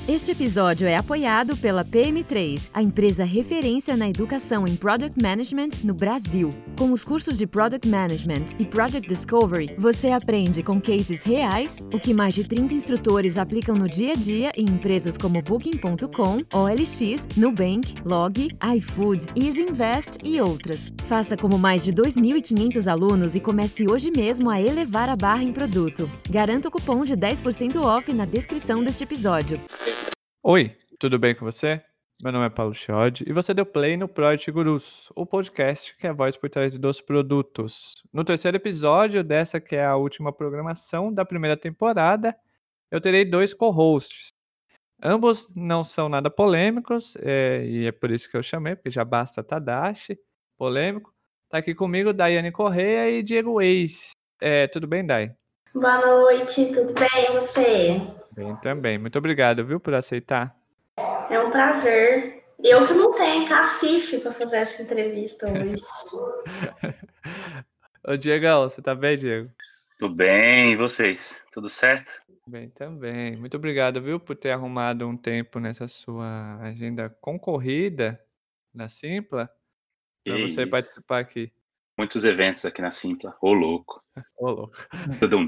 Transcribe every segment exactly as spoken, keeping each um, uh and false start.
Este episódio é apoiado pela P M três, a empresa referência na educação em Product Management no Brasil. Com os cursos de Product Management e Project Discovery, você aprende com cases reais, o que mais de trinta instrutores aplicam no dia a dia em empresas como Booking ponto com, O L X, Nubank, Log, iFood, Easy Invest e outras. Faça como mais de dois mil e quinhentos alunos e comece hoje mesmo a elevar a barra em produto. Garanta o cupom de dez por cento off na descrição deste episódio. Oi, tudo bem com você? Meu nome é Paulo Chiodi e você deu play no Product Gurus, o podcast que é a voz por trás dos produtos. No terceiro episódio dessa que é a última programação da primeira temporada, eu terei dois co-hosts. Ambos não são nada polêmicos, é, e é por isso que eu chamei, porque já basta Tadashi, polêmico. Tá aqui comigo Daiane Correia e Diego Weiss. É, tudo bem, Dai? Boa noite, tudo bem e você? Bem também. Muito obrigado, viu, por aceitar. É um prazer. Eu que não tenho cacife para fazer essa entrevista hoje. Ô, Diegão, você tá bem, Diego? Tudo bem, e vocês? Tudo certo? Bem também. Muito obrigado, viu, por ter arrumado um tempo nessa sua agenda concorrida na Simpla para você isso. participar aqui. Muitos eventos aqui na Simpla. Ô, louco. Ô, louco. Tudum.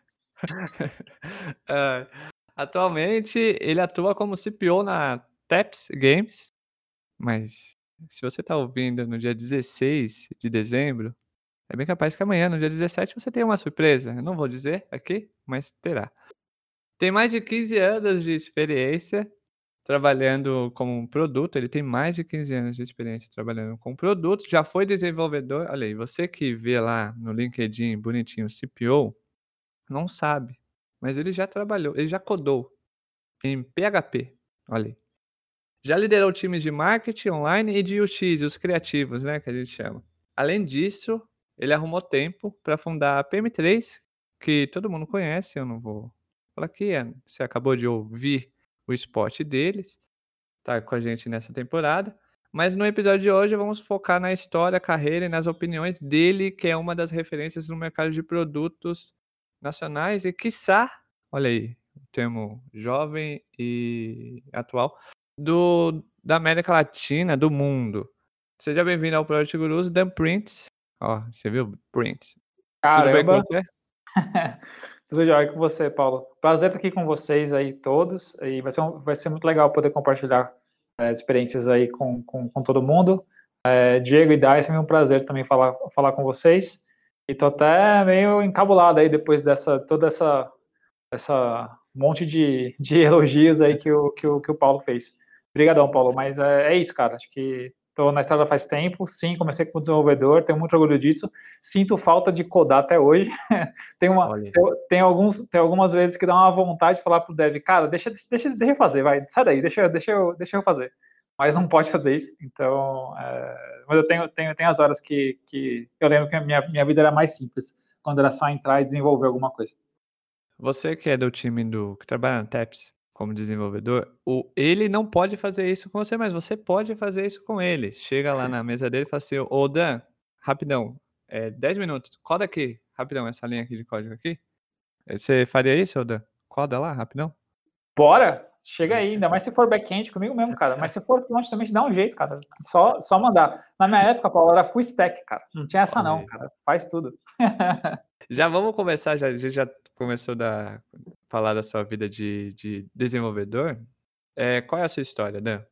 É, atualmente, ele atua como C P O na Taps Games, mas se você tá ouvindo no dia dezesseis de dezembro, é bem capaz que amanhã, no dia dezessete, você tenha uma surpresa. Eu não vou dizer aqui, mas terá. Tem mais de quinze anos de experiência trabalhando como um produto. Ele tem mais de quinze anos de experiência trabalhando com produto. Já foi desenvolvedor. Olha aí, você que vê lá no LinkedIn bonitinho C P O, não sabe. Mas ele já trabalhou, ele já codou em P H P. Olha aí. Já liderou times de marketing online e de U X, os criativos, né, que a gente chama. Além disso, ele arrumou tempo para fundar a P M três, que todo mundo conhece, eu não vou falar aqui, você acabou de ouvir o spot deles, tá com a gente nessa temporada. Mas no episódio de hoje vamos focar na história, carreira e nas opiniões dele, que é uma das referências no mercado de produtos nacionais e, quiçá, olha aí, o termo jovem e atual, do, da América Latina, do mundo. Seja bem-vindo ao Product Gurus, Dan Prince. Ó, você viu? Prince. Caramba. Tudo bem com você? Tudo jóia com você, Paulo. Prazer estar aqui com vocês aí todos, e vai ser, um, vai ser muito legal poder compartilhar é, experiências aí com, com, com todo mundo. É, Diego e Dai, é um prazer também falar, falar com vocês. E tô até meio encabulado aí depois dessa, toda essa, essa monte de, de elogios aí que o, que, o, que o Paulo fez. Obrigadão, Paulo, mas é, é isso, cara, acho que estou na estrada faz tempo, sim, comecei como desenvolvedor, tenho muito orgulho disso, sinto falta de codar até hoje, tem, uma, tem, tem, alguns, tem algumas vezes que dá uma vontade de falar pro dev, cara, deixa, deixa, deixa eu fazer, vai, sai daí, deixa, deixa, eu, deixa eu fazer, mas não pode fazer isso, então, é, mas eu tenho, tenho, tenho as horas que, que eu lembro que a minha, minha vida era mais simples, quando era só entrar e desenvolver alguma coisa. Você que é do time do, que trabalha na Taps, como desenvolvedor, o, ele não pode fazer isso com você, mas você pode fazer isso com ele. Chega lá na mesa dele e fala assim, ô Dan, rapidão, é, dez minutos, coda aqui, rapidão, essa linha aqui de código aqui. Você faria isso, ô Dan? Coda lá, rapidão. Bora! Chega aí, ainda mais se for back-end comigo mesmo, cara. Mas se for front também dá um jeito, cara. Só, só mandar. Na minha época, Paulo, era full stack, cara. Não tinha essa não, cara. Faz tudo. Já vamos começar, já, a gente já começou a falar da sua vida de, de desenvolvedor. É, qual é a sua história, Dan?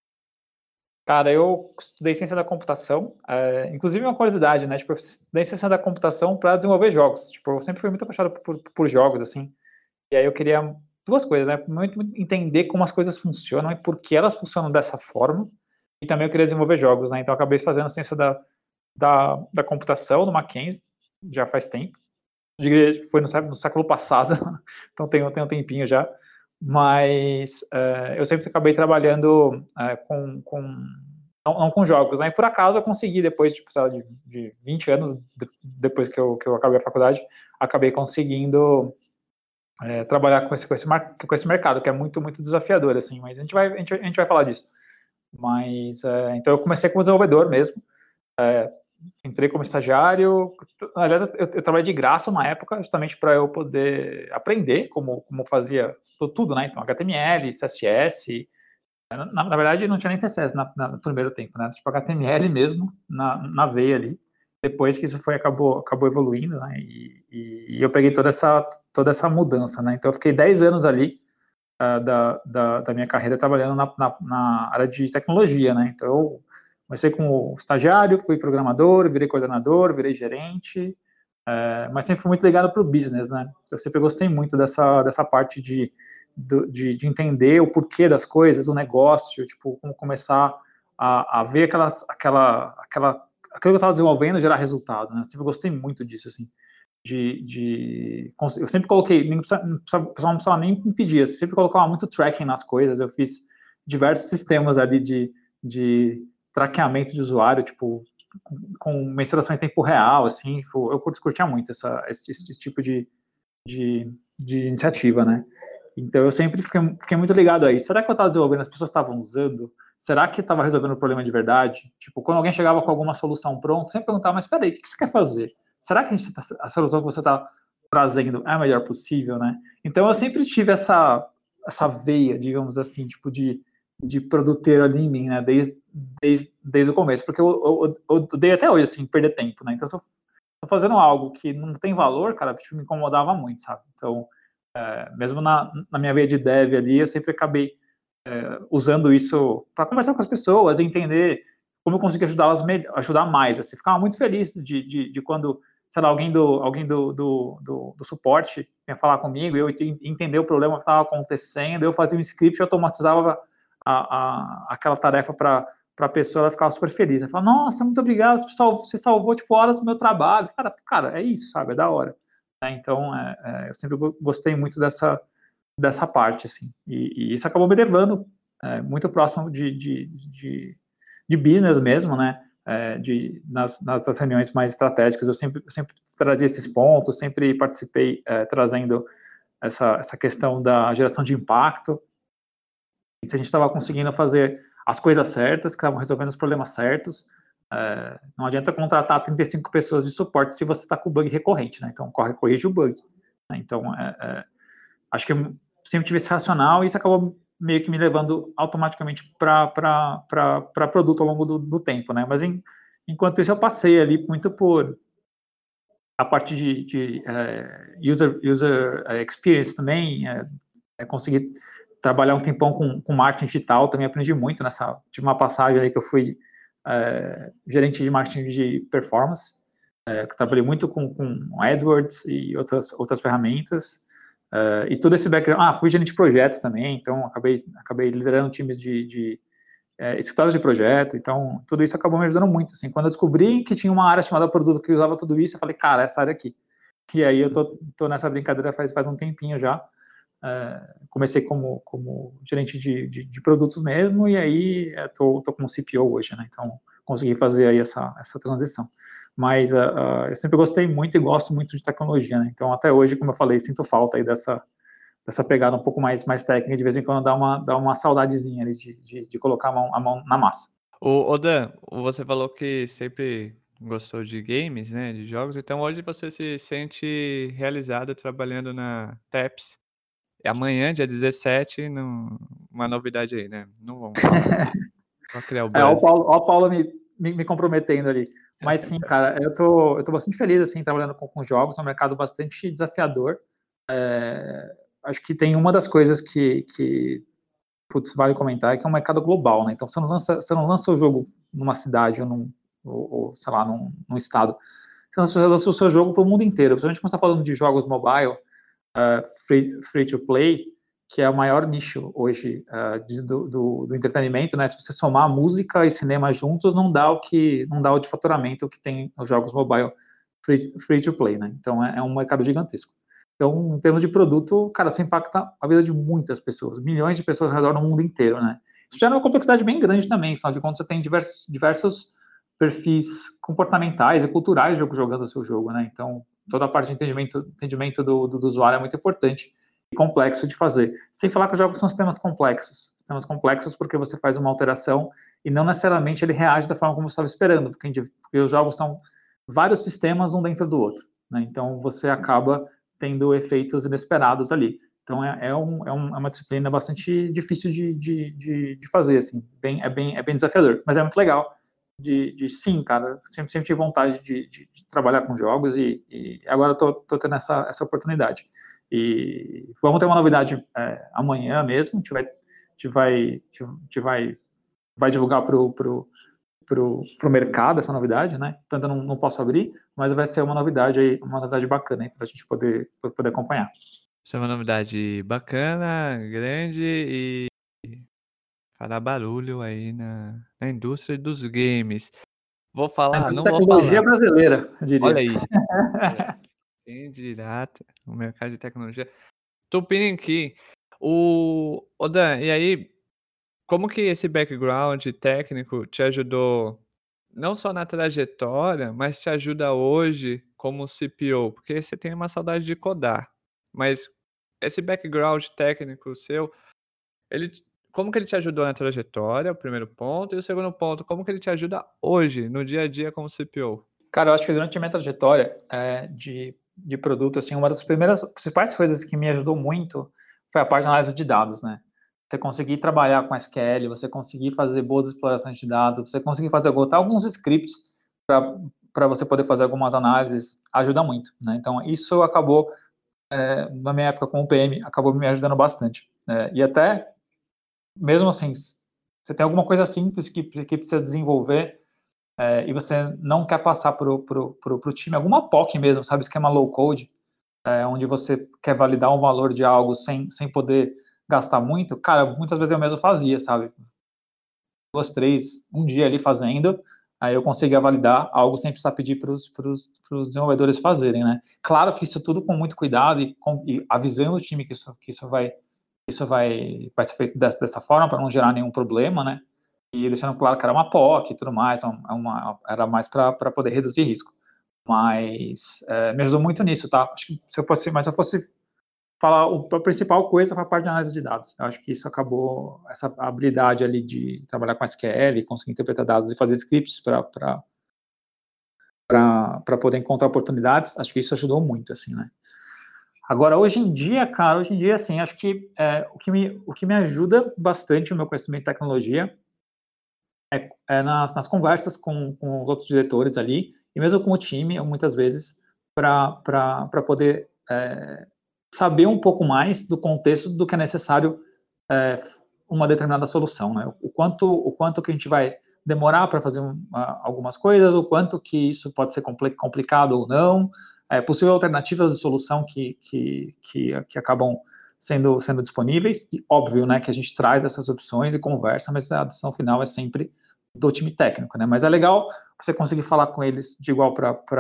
Cara, eu estudei ciência da computação. É, inclusive uma curiosidade, né? Tipo, eu estudei ciência da computação para desenvolver jogos. Tipo, eu sempre fui muito apaixonado por, por jogos, assim. E aí eu queria duas coisas, né? Muito entender como as coisas funcionam e por que elas funcionam dessa forma. E também eu queria desenvolver jogos, né? Então eu acabei fazendo ciência da, da, da computação no Mackenzie, já faz tempo. Foi no, no século passado, então tem, tem um tempinho já. Mas uh, eu sempre acabei trabalhando uh, com, com não, não com jogos, né? E por acaso eu consegui, depois tipo, sei lá, de, de vinte anos, de, depois que eu, que eu acabei a faculdade, acabei conseguindo uh, trabalhar com esse, com, esse mar, com esse mercado, que é muito, muito desafiador, assim, mas a gente vai, a gente, a gente vai falar disso. Mas, uh, então eu comecei como desenvolvedor mesmo, uh, entrei como estagiário. Aliás, eu, eu trabalhei de graça uma época, justamente para eu poder aprender como, como fazia tudo, né? Então, H T M L, C S S. Na, na verdade, não tinha nem C S S na, na, no primeiro tempo, né? Tipo, H T M L mesmo, na, na veia ali. Depois que isso foi, acabou, acabou evoluindo, né? E, e, e eu peguei toda essa, toda essa mudança, né? Então, eu fiquei dez anos ali uh, da, da, da minha carreira trabalhando na, na, na área de tecnologia, né? Então, eu comecei como estagiário, fui programador, virei coordenador, virei gerente, uh, mas sempre fui muito ligado para o business, né? Eu sempre gostei muito dessa, dessa parte de, de, de entender o porquê das coisas, o negócio, tipo, como começar a, a ver aquelas, aquela, aquela aquilo que eu estava desenvolvendo gerar resultado, né? Eu sempre gostei muito disso, assim, de, de eu sempre coloquei, nem precisa, não precisa, o pessoal não precisava nem me pedir, eu sempre colocava muito tracking nas coisas, eu fiz diversos sistemas ali de, de traqueamento de usuário, tipo, com, com mensuração em tempo real, assim, tipo, eu curtia muito essa, esse, esse tipo de, de, de iniciativa, né? Então, eu sempre fiquei, fiquei muito ligado aí. Será que eu estava desenvolvendo, as pessoas estavam usando? Será que estava resolvendo o problema de verdade? Tipo, quando alguém chegava com alguma solução pronta, sempre perguntava, mas peraí, o que você quer fazer? Será que a, gente tá, a solução que você está trazendo é a melhor possível, né? Então, eu sempre tive essa, essa veia, digamos assim, tipo, de, de produteiro ali em mim, né? Desde, desde, desde o começo. Porque eu, eu, eu odeio até hoje, assim, perder tempo, né? Então, se eu tô fazendo algo que não tem valor, cara, tipo, me incomodava muito, sabe? Então, É, mesmo na, na minha veia de dev ali, eu sempre acabei é, usando isso para conversar com as pessoas, entender como eu conseguia ajudá-las, ajudar mais. Assim, ficava muito feliz de, de, de quando, sei lá, alguém do, alguém do, do, do, do suporte vinha falar comigo, eu entender o problema que estava acontecendo, eu fazia um script, eu automatizava a, a, aquela tarefa para a pessoa, ela ficava super feliz. Ela falava, nossa, muito obrigado, você salvou tipo, horas do meu trabalho. Cara, cara, é isso, sabe, é da hora. Então, é, é, eu sempre gostei muito dessa, dessa parte, assim, e, e isso acabou me levando é, muito próximo de, de, de, de business mesmo, né, é, de, nas, nas reuniões mais estratégicas, eu sempre, eu sempre trazia esses pontos, sempre participei é, trazendo essa, essa questão da geração de impacto, e se a gente estava conseguindo fazer as coisas certas, que estavam resolvendo os problemas certos. É, não adianta contratar trinta e cinco pessoas de suporte se você está com bug recorrente, né? Então, corre, corrige o bug. Né? Então, é, é, acho que eu sempre tive esse racional e isso acabou meio que me levando automaticamente para produto ao longo do, do tempo, né? Mas, em, enquanto isso, eu passei ali muito por a parte de, de é, user, user experience também, é, é conseguir trabalhar um tempão com, com marketing digital, também aprendi muito nessa, tive uma passagem ali que eu fui É, gerente de marketing de performance, é, que trabalhei muito com, com AdWords e outras, outras ferramentas, é, e todo esse background, ah, fui gerente de projetos também, então acabei, acabei liderando times de, de é, escritórios de projeto, então tudo isso acabou me ajudando muito, assim, quando eu descobri que tinha uma área chamada produto que usava tudo isso, eu falei, cara, essa área aqui, e aí eu tô, tô nessa brincadeira faz, faz um tempinho já. É, comecei como, como gerente de, de, de produtos mesmo, e aí estou como C P O hoje, né? Então, consegui fazer aí essa, essa transição. Mas uh, uh, eu sempre gostei muito e gosto muito de tecnologia, né? Então, até hoje, como eu falei, sinto falta aí dessa, dessa pegada um pouco mais, mais técnica, de vez em quando dá uma, dá uma saudadezinha ali de, de, de colocar a mão, a mão na massa. O, o Dan, você falou que sempre gostou de games, né, de jogos, então hoje você se sente realizado trabalhando na Taps. É amanhã, dia dezessete, não, uma novidade aí, né? Não vamos só criar o buzz. É, ó o Paulo, ó o Paulo me, me, me comprometendo ali. Mas sim, cara, eu tô, eu tô bastante feliz, assim, trabalhando com, com jogos, é um mercado bastante desafiador. É, acho que tem uma das coisas que, que putz, vale comentar, é que é um mercado global, né? Então, você não lança, você não lança o jogo numa cidade ou, num, ou, ou sei lá, num, num estado. Você lança, você lança o seu jogo para o mundo inteiro. Principalmente quando você está falando de jogos mobile, Uh, free, free to play, que é o maior nicho hoje uh, de, do, do, do entretenimento, né? Se você somar música e cinema juntos, não dá o que não dá o de faturamento que tem os jogos mobile free, free to play, né? Então é, é um mercado gigantesco. Então, em termos de produto, cara, você impacta a vida de muitas pessoas, milhões de pessoas ao redor do mundo inteiro, né? Isso já é uma complexidade bem grande também, afinal de contas você tem diversos, diversos perfis comportamentais e culturais jogando o seu jogo, né? Então, toda a parte de entendimento, entendimento do, do, do usuário é muito importante. complexo de fazer. Sem falar que os jogos são sistemas complexos. Sistemas complexos porque você faz uma alteração e não necessariamente ele reage da forma como você estava esperando, porque, porque os jogos são vários sistemas um dentro do outro, né? Então você acaba tendo efeitos inesperados ali. Então é, é, um, é, um, é uma disciplina bastante difícil de, de, de, de fazer, assim, bem, é, bem, é bem desafiador, mas é muito legal. De, de sim, cara, sempre, sempre tive vontade de, de, de trabalhar com jogos e, e agora estou tendo essa, essa oportunidade. E vamos ter uma novidade é, amanhã mesmo, a gente vai, a gente vai, a gente vai, vai divulgar para o pro, pro, pro mercado essa novidade, né? Tanto não, não posso abrir, mas vai ser uma novidade aí, uma novidade bacana para a gente poder, poder acompanhar. Isso é uma novidade bacana, grande e fará barulho aí na, na indústria dos games. Vou falar, não vou falar. Tecnologia brasileira, eu diria. Olha aí. Quem dirá o mercado de tecnologia. Tupiniquim aqui. O, o Dan, e aí, como que esse background técnico te ajudou, não só na trajetória, mas te ajuda hoje como C P O? Porque você tem uma saudade de codar, mas esse background técnico seu, ele, como que ele te ajudou na trajetória, o primeiro ponto, e o segundo ponto, como que ele te ajuda hoje, no dia a dia como C P O? Cara, eu acho que durante a minha trajetória é, de, de produto, assim, uma das primeiras, principais coisas que me ajudou muito foi a parte de análise de dados, né? Você conseguir trabalhar com S Q L, você conseguir fazer boas explorações de dados, você conseguir fazer botar alguns scripts para você poder fazer algumas análises, ajuda muito, né? Então, isso acabou, é, na minha época como P M, acabou me ajudando bastante. É, e até, mesmo assim, você tem alguma coisa simples que, que precisa desenvolver, É, e você não quer passar para o time, alguma P O C mesmo, sabe, esquema low code, é, onde você quer validar um valor de algo sem, sem poder gastar muito, cara, muitas vezes eu mesmo fazia, sabe, duas, três, um dia ali fazendo, aí eu conseguia validar algo sem precisar pedir para os desenvolvedores fazerem, né. Claro que isso tudo com muito cuidado e, com, e avisando o time que isso, que isso, vai, isso vai, vai ser feito dessa, dessa forma, para não gerar nenhum problema, né, e deixando claro que era uma P O C e tudo mais, uma, uma, era mais para poder reduzir risco. Mas é, me ajudou muito nisso, tá? Acho que se eu fosse, mas se eu fosse falar, a principal coisa foi a parte de análise de dados. Eu acho que isso acabou, essa habilidade ali de trabalhar com S Q L, conseguir interpretar dados e fazer scripts para poder encontrar oportunidades, acho que isso ajudou muito, assim, né? Agora, hoje em dia, cara, hoje em dia, assim, acho que é, o, que me, o que me ajuda bastante o meu conhecimento de tecnologia É, é nas, nas conversas com, com os outros diretores ali, e mesmo com o time, muitas vezes, para poder é, saber um pouco mais do contexto do que é necessário é, uma determinada solução, né? O quanto, o quanto que a gente vai demorar para fazer um, algumas coisas, o quanto que isso pode ser complicado ou não, é, possíveis alternativas de solução que, que, que, que acabam sendo, sendo disponíveis, e óbvio, né, que a gente traz essas opções e conversa, mas a decisão final é sempre do time técnico, né, mas é legal você conseguir falar com eles de igual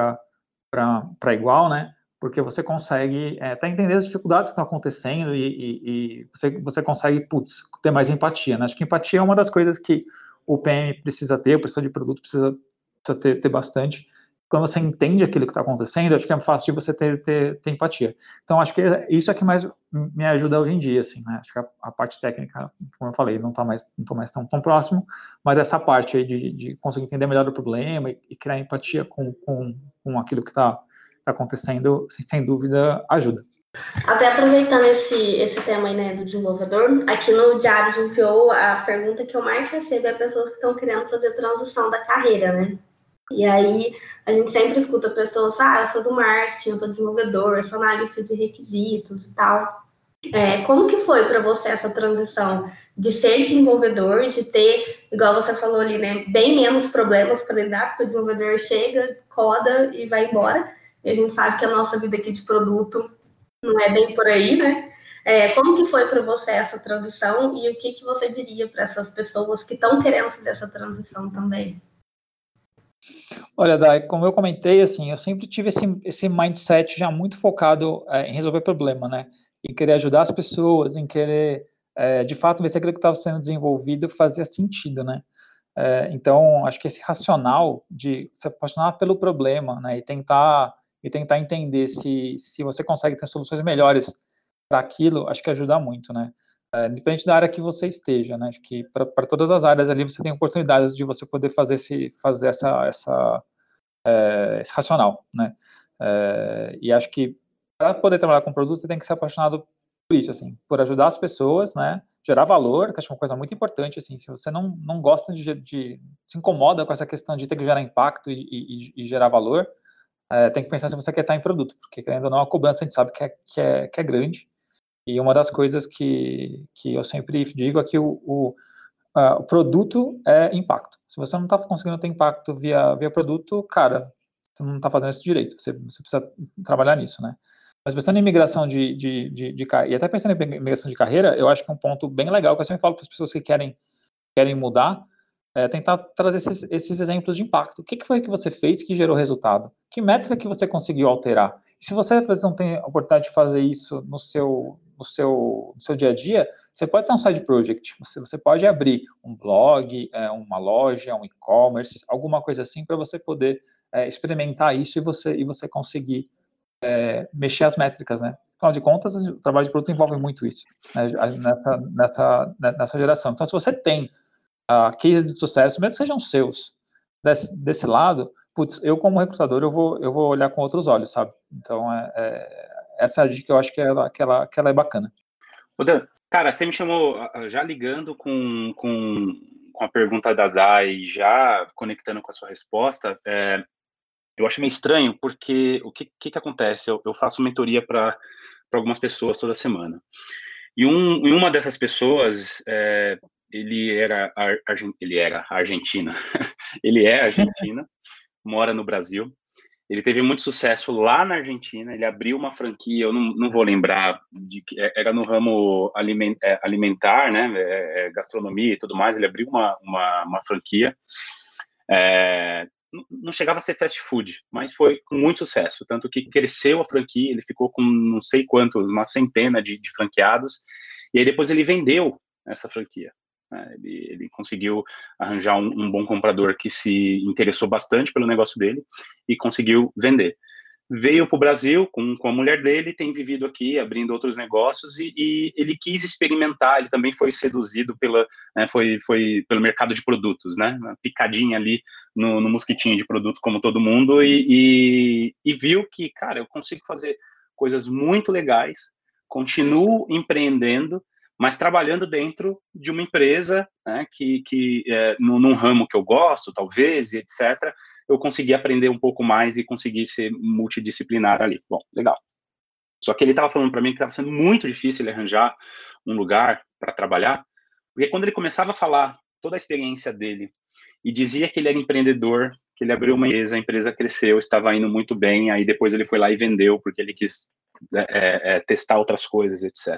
para igual, né, porque você consegue é, até entender as dificuldades que estão acontecendo e, e, e você, você consegue, putz, ter mais empatia, né, acho que empatia é uma das coisas que o P M precisa ter, o pessoal de produto precisa, precisa ter, ter bastante. Quando você entende aquilo que está acontecendo, acho que é fácil de você ter, ter, ter empatia. Então, acho que isso é que mais me ajuda hoje em dia, assim, né? Acho que a, a parte técnica, como eu falei, não está mais, não tô mais tão, tão próximo, mas essa parte aí de, de conseguir entender melhor o problema e, e criar empatia com, com, com aquilo que está tá acontecendo, sem, sem dúvida, ajuda. Até aproveitando esse, esse tema aí, né, do desenvolvedor, aqui no Diário de um P O, a pergunta que eu mais recebo é pessoas que estão querendo fazer transição da carreira, né? E aí, a gente sempre escuta pessoas, ah, eu sou do marketing, eu sou desenvolvedor, eu sou analista de requisitos e tal. É, como que foi para você essa transição de ser desenvolvedor, de ter, igual você falou ali, né, bem menos problemas para lidar, porque o desenvolvedor chega, coda e vai embora. E a gente sabe que a nossa vida aqui de produto não é bem por aí, né? É, como que foi para você essa transição e o que, que você diria para essas pessoas que estão querendo fazer essa transição também? Olha, Dai, como eu comentei, assim, eu sempre tive esse, esse mindset já muito focado é, em resolver problema, né? Em querer ajudar as pessoas, em querer, é, de fato, ver se aquilo que estava sendo desenvolvido fazia sentido, né? É, então, acho que esse racional de se apaixonar pelo problema, né? E tentar, e tentar entender se, se você consegue ter soluções melhores para aquilo, acho que ajuda muito, né? É, independente da área que você esteja, né? Acho que para todas as áreas ali você tem oportunidades de você poder fazer, esse, fazer essa, essa, é, esse racional, né? É, e acho que para poder trabalhar com produto, você tem que ser apaixonado por isso, assim, por ajudar as pessoas, né? Gerar valor, que acho que é uma coisa muito importante, assim, se você não, não gosta de, de se incomoda com essa questão de ter que gerar impacto e, e, e gerar valor, é, tem que pensar se você quer estar em produto, porque querendo ou não, a cobrança a gente sabe que é, que é, que é grande. E uma das coisas que, que eu sempre digo é que o, o, uh, o produto é impacto. Se você não está conseguindo ter impacto via, via produto, cara, você não está fazendo isso direito. Você, você precisa trabalhar nisso, né? Mas pensando em migração de, de, de, de, de e até pensando em migração de carreira, eu acho que é um ponto bem legal que eu sempre falo para as pessoas que querem, querem mudar, é tentar trazer esses, esses exemplos de impacto. O que, que foi que você fez que gerou resultado? Que métrica que você conseguiu alterar? E se você, às vezes, não tem a oportunidade de fazer isso no seu, no seu, no seu dia a dia, você pode ter um side project, você, você pode abrir um blog, é, uma loja, um e-commerce, alguma coisa assim, para você poder é, experimentar isso e você, e você conseguir é, mexer as métricas, né? Afinal de contas, o trabalho de produto envolve muito isso, né, nessa, nessa, nessa geração. Então, se você tem uh, cases de sucesso, mesmo que sejam seus, desse, desse lado, putz, eu como recrutador, eu vou, eu vou olhar com outros olhos, sabe? Então, é, é, essa é a dica que eu acho que ela, que ela, que ela é bacana. Ô Dan, cara, você me chamou, já ligando com, com, com a pergunta da Dai, já conectando com a sua resposta, é, eu acho meio estranho, porque o que, que, que acontece? Eu, eu faço mentoria para algumas pessoas toda semana. E, um, e uma dessas pessoas, é, ele, era, ele era argentina, ele é argentina, mora no Brasil. Ele teve muito sucesso lá na Argentina, ele abriu uma franquia, eu não, não vou lembrar, de que era no ramo alimentar, né, gastronomia e tudo mais, ele abriu uma, uma, uma franquia. É, não chegava a ser fast food, mas foi com muito sucesso, tanto que cresceu a franquia, ele ficou com não sei quantos, uma centena de, de franqueados, e aí depois ele vendeu essa franquia. Né? Ele, ele conseguiu arranjar um, um bom comprador que se interessou bastante pelo negócio dele e conseguiu vender. Veio para o Brasil com, com a mulher dele, tem vivido aqui, abrindo outros negócios, e, e ele quis experimentar, ele também foi seduzido pela, né, foi, foi pelo mercado de produtos, né, uma picadinha ali no, no mosquitinho de produto como todo mundo, e, e, e viu que, cara, eu consigo fazer coisas muito legais, continuo empreendendo, mas trabalhando dentro de uma empresa, né, que, que é, num, num ramo que eu gosto, talvez, e etcétera, eu consegui aprender um pouco mais e consegui ser multidisciplinar ali. Bom, legal. Só que ele estava falando para mim que estava sendo muito difícil ele arranjar um lugar para trabalhar, porque quando ele começava a falar toda a experiência dele e dizia que ele era empreendedor, que ele abriu uma empresa, a empresa cresceu, estava indo muito bem, aí depois ele foi lá e vendeu, porque ele quis é, é, testar outras coisas, etcétera.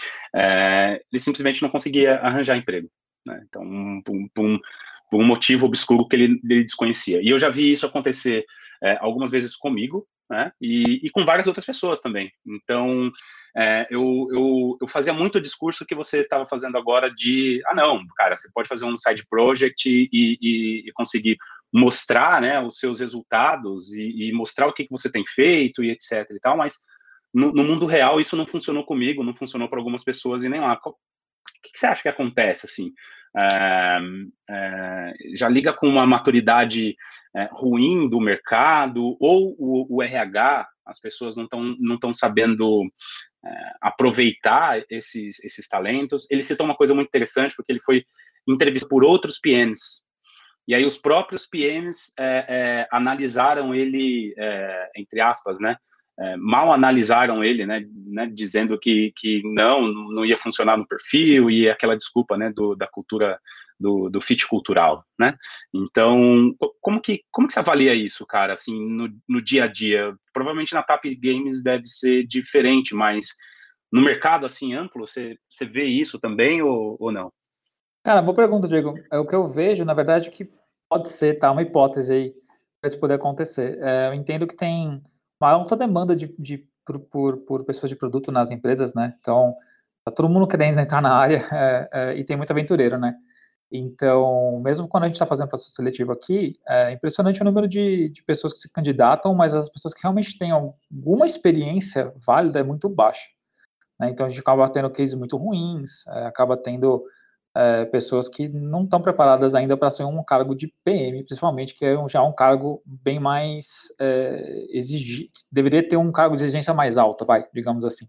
É, ele simplesmente não conseguia arranjar emprego. Né? Então, um, um, um por um motivo obscuro que ele, ele desconhecia. E eu já vi isso acontecer é, algumas vezes comigo, né, e, e com várias outras pessoas também. Então, é, eu, eu, eu fazia muito o discurso que você estava fazendo agora de, ah, não, cara, você pode fazer um side project e, e, e conseguir mostrar, né, os seus resultados e, e mostrar o que, que você tem feito e etc e tal, mas no, no mundo real isso não funcionou comigo, não funcionou para algumas pessoas e nem lá. O que, que você acha que acontece, assim? É, é, já liga com uma maturidade é, ruim do mercado, ou o, o R H, as pessoas não estão não estão sabendo é, aproveitar esses, esses talentos. Ele citou uma coisa muito interessante, porque ele foi entrevistado por outros P Ms, e aí os próprios P Ms é, é, analisaram ele, é, entre aspas, né, É, mal analisaram ele, né, né, dizendo que, que não, não ia funcionar no perfil, e aquela desculpa, né, do, da cultura, do, do fit cultural, né, então, como que, como que você avalia isso, cara, assim, no, no dia a dia? Provavelmente na Tap Games deve ser diferente, mas no mercado, assim, amplo, você, você vê isso também, ou, ou não? Cara, boa pergunta, Diego. É o que eu vejo, na verdade, que pode ser, tá, uma hipótese aí, para isso poder acontecer. É, eu entendo que tem uma alta demanda de, de, por, por, por pessoas de produto nas empresas, né? Então, tá todo mundo querendo entrar na área é, é, e tem muito aventureiro, né? Então, mesmo quando a gente está fazendo processo seletivo aqui, é impressionante o número de, de pessoas que se candidatam, mas as pessoas que realmente têm alguma experiência válida é muito baixo. né? Então a gente acaba tendo cases muito ruins, é, acaba tendo é, pessoas que não estão preparadas ainda para ser um cargo de P M, principalmente, que é um, já um cargo bem mais é, exigente, deveria ter um cargo de exigência mais alta, vai, digamos assim.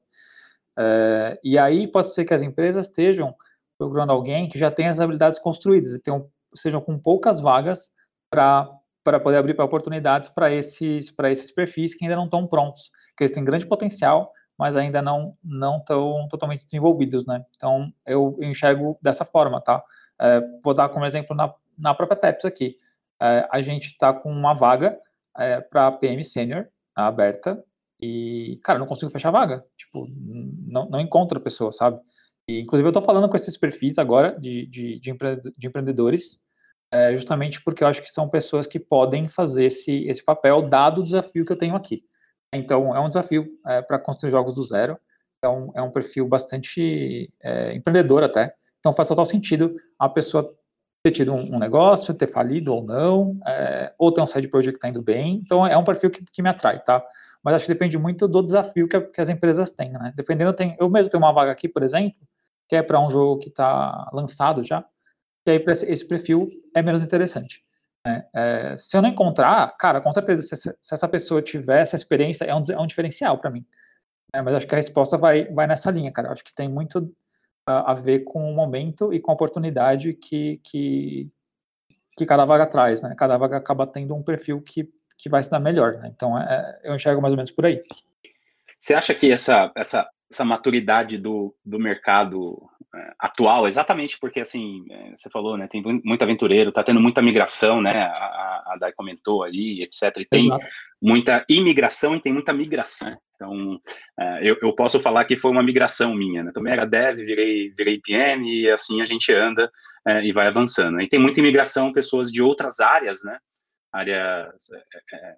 É, e aí pode ser que as empresas estejam procurando alguém que já tenha as habilidades construídas, e tenham, sejam com poucas vagas para para poder abrir para oportunidades para esses, para esses perfis que ainda não estão prontos, que eles têm grande potencial, mas ainda não não estão totalmente desenvolvidos, né? Então, eu, eu enxergo dessa forma, tá? É, vou dar como exemplo na, na própria Teps aqui. É, a gente está com uma vaga é, para P M Sênior aberta e, cara, não consigo fechar a vaga. Tipo, não, não encontro a pessoa, sabe? E, inclusive, eu estou falando com esses perfis agora de, de, de, empre, de empreendedores, é, justamente porque eu acho que são pessoas que podem fazer esse, esse papel, dado o desafio que eu tenho aqui. Então, é um desafio é, para construir jogos do zero, é um, é um perfil bastante é, empreendedor até, então faz total sentido a pessoa ter tido um, um negócio, ter falido ou não, é, ou ter um side project que está indo bem, então é um perfil que, que me atrai, tá? Mas acho que depende muito do desafio que, a, que as empresas têm, né? Dependendo, tem, eu mesmo tenho uma vaga aqui, por exemplo, que é para um jogo que está lançado já, e aí esse perfil é menos interessante. Né? É, se eu não encontrar, cara, com certeza, se, se essa pessoa tiver essa experiência, é um, é um diferencial para mim. É, mas acho que a resposta vai, vai nessa linha, cara. Acho que tem muito a, a ver com o momento e com a oportunidade que, que, que cada vaga traz, né? Cada vaga acaba tendo um perfil que, que vai se dar melhor, né? Então, é, eu enxergo mais ou menos por aí. Você acha que essa, essa, essa maturidade do, do mercado é, atual, exatamente porque, assim, é, você falou, né, tem muito aventureiro, tá tendo muita migração, né, a, a Dai comentou aí, etcétera, e tem Exato. muita imigração e tem muita migração, né? Então, é, eu, eu posso falar que foi uma migração minha, né, também era dev, virei, virei P M, e assim a gente anda é, e vai avançando. E tem muita imigração, pessoas de outras áreas, né, áreas... É, é,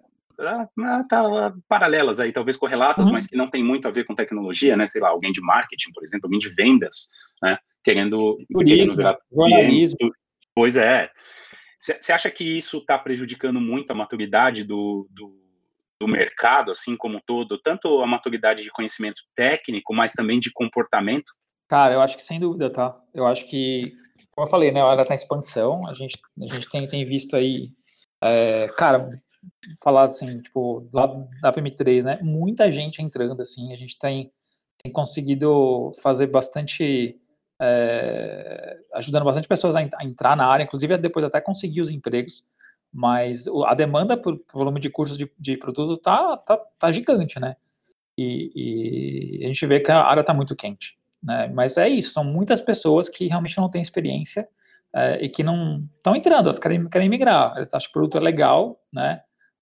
Ah, tá, paralelas aí, talvez correlatas, uhum. mas que não tem muito a ver com tecnologia, né? Sei lá, alguém de marketing, por exemplo, alguém de vendas, né? Querendo, querendo virar jornalismo. P M. Pois é. Você acha que isso está prejudicando muito a maturidade do, do, do mercado, assim como um todo? Tanto a maturidade de conhecimento técnico, mas também de comportamento? Cara, eu acho que sem dúvida, tá? Eu acho que, como eu falei, né? Ela tá em expansão, a gente, a gente tem, tem visto aí, é, cara... falar assim, tipo, lá da P M três, né, muita gente entrando, assim, a gente tem, tem conseguido fazer bastante, é, ajudando bastante pessoas a, a entrar na área, inclusive depois até conseguir os empregos, mas a demanda por, por volume de cursos de, de produto tá, tá, tá gigante, né, e, e a gente vê que a área tá muito quente, né, mas é isso, são muitas pessoas que realmente não têm experiência, é, e que não estão entrando, elas querem, querem migrar, elas acham que o produto é legal, né,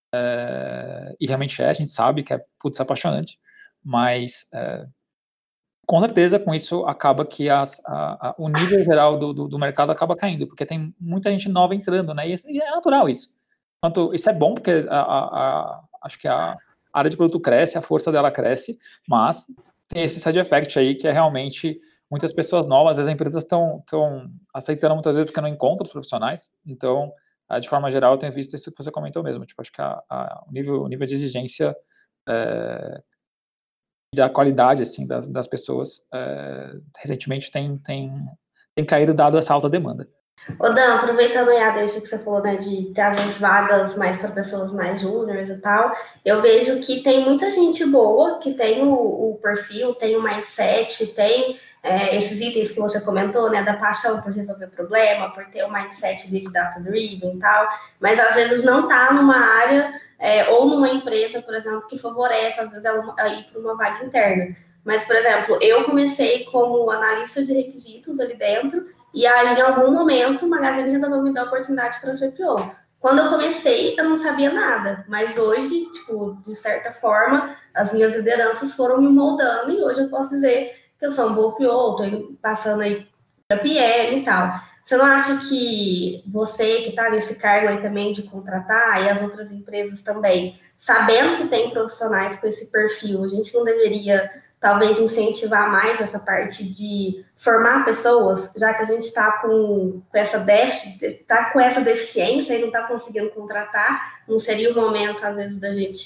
É, e realmente é, a gente sabe que é, putz, apaixonante, mas é, com certeza com isso acaba que as, a, a, o nível geral do, do, do mercado acaba caindo, porque tem muita gente nova entrando, né, e, e é natural isso. Tanto, isso é bom, porque a, a, a, acho que a área de produto cresce, a força dela cresce, mas tem esse side effect aí, que é realmente muitas pessoas novas, as empresas estão aceitando muitas vezes porque não encontram os profissionais, então... de forma geral, eu tenho visto isso que você comentou mesmo. Tipo, acho que a, a, o, nível, o nível de exigência é, da qualidade, assim, das, das pessoas, é, recentemente tem, tem, tem caído dado essa alta demanda. Ô Dan, aproveitando aí a deixa que você falou, né, de ter as vagas mais para pessoas mais júniores e tal, eu vejo que tem muita gente boa, que tem o, o perfil, tem o mindset, tem... É, esses itens que você comentou, né, da paixão por resolver problema, por ter o mindset de data-driven e tal, mas às vezes não está numa área é, ou numa empresa, por exemplo, que favorece, às vezes, ela ir para uma vaga interna. Mas, por exemplo, eu comecei como analista de requisitos ali dentro, e aí, em algum momento, o Magazine resolveu me dar a oportunidade para ser P O. Quando eu comecei, eu não sabia nada, mas hoje, tipo, de certa forma, as minhas lideranças foram me moldando, e hoje eu posso dizer que eu sou um bom P O, estou passando aí para P M e tal. Você não acha que você que está nesse cargo aí também de contratar e as outras empresas também, sabendo que tem profissionais com esse perfil, a gente não deveria talvez incentivar mais essa parte de formar pessoas, já que a gente está com, com essa déficit, está com essa deficiência e não está conseguindo contratar, não seria o momento, às vezes, da gente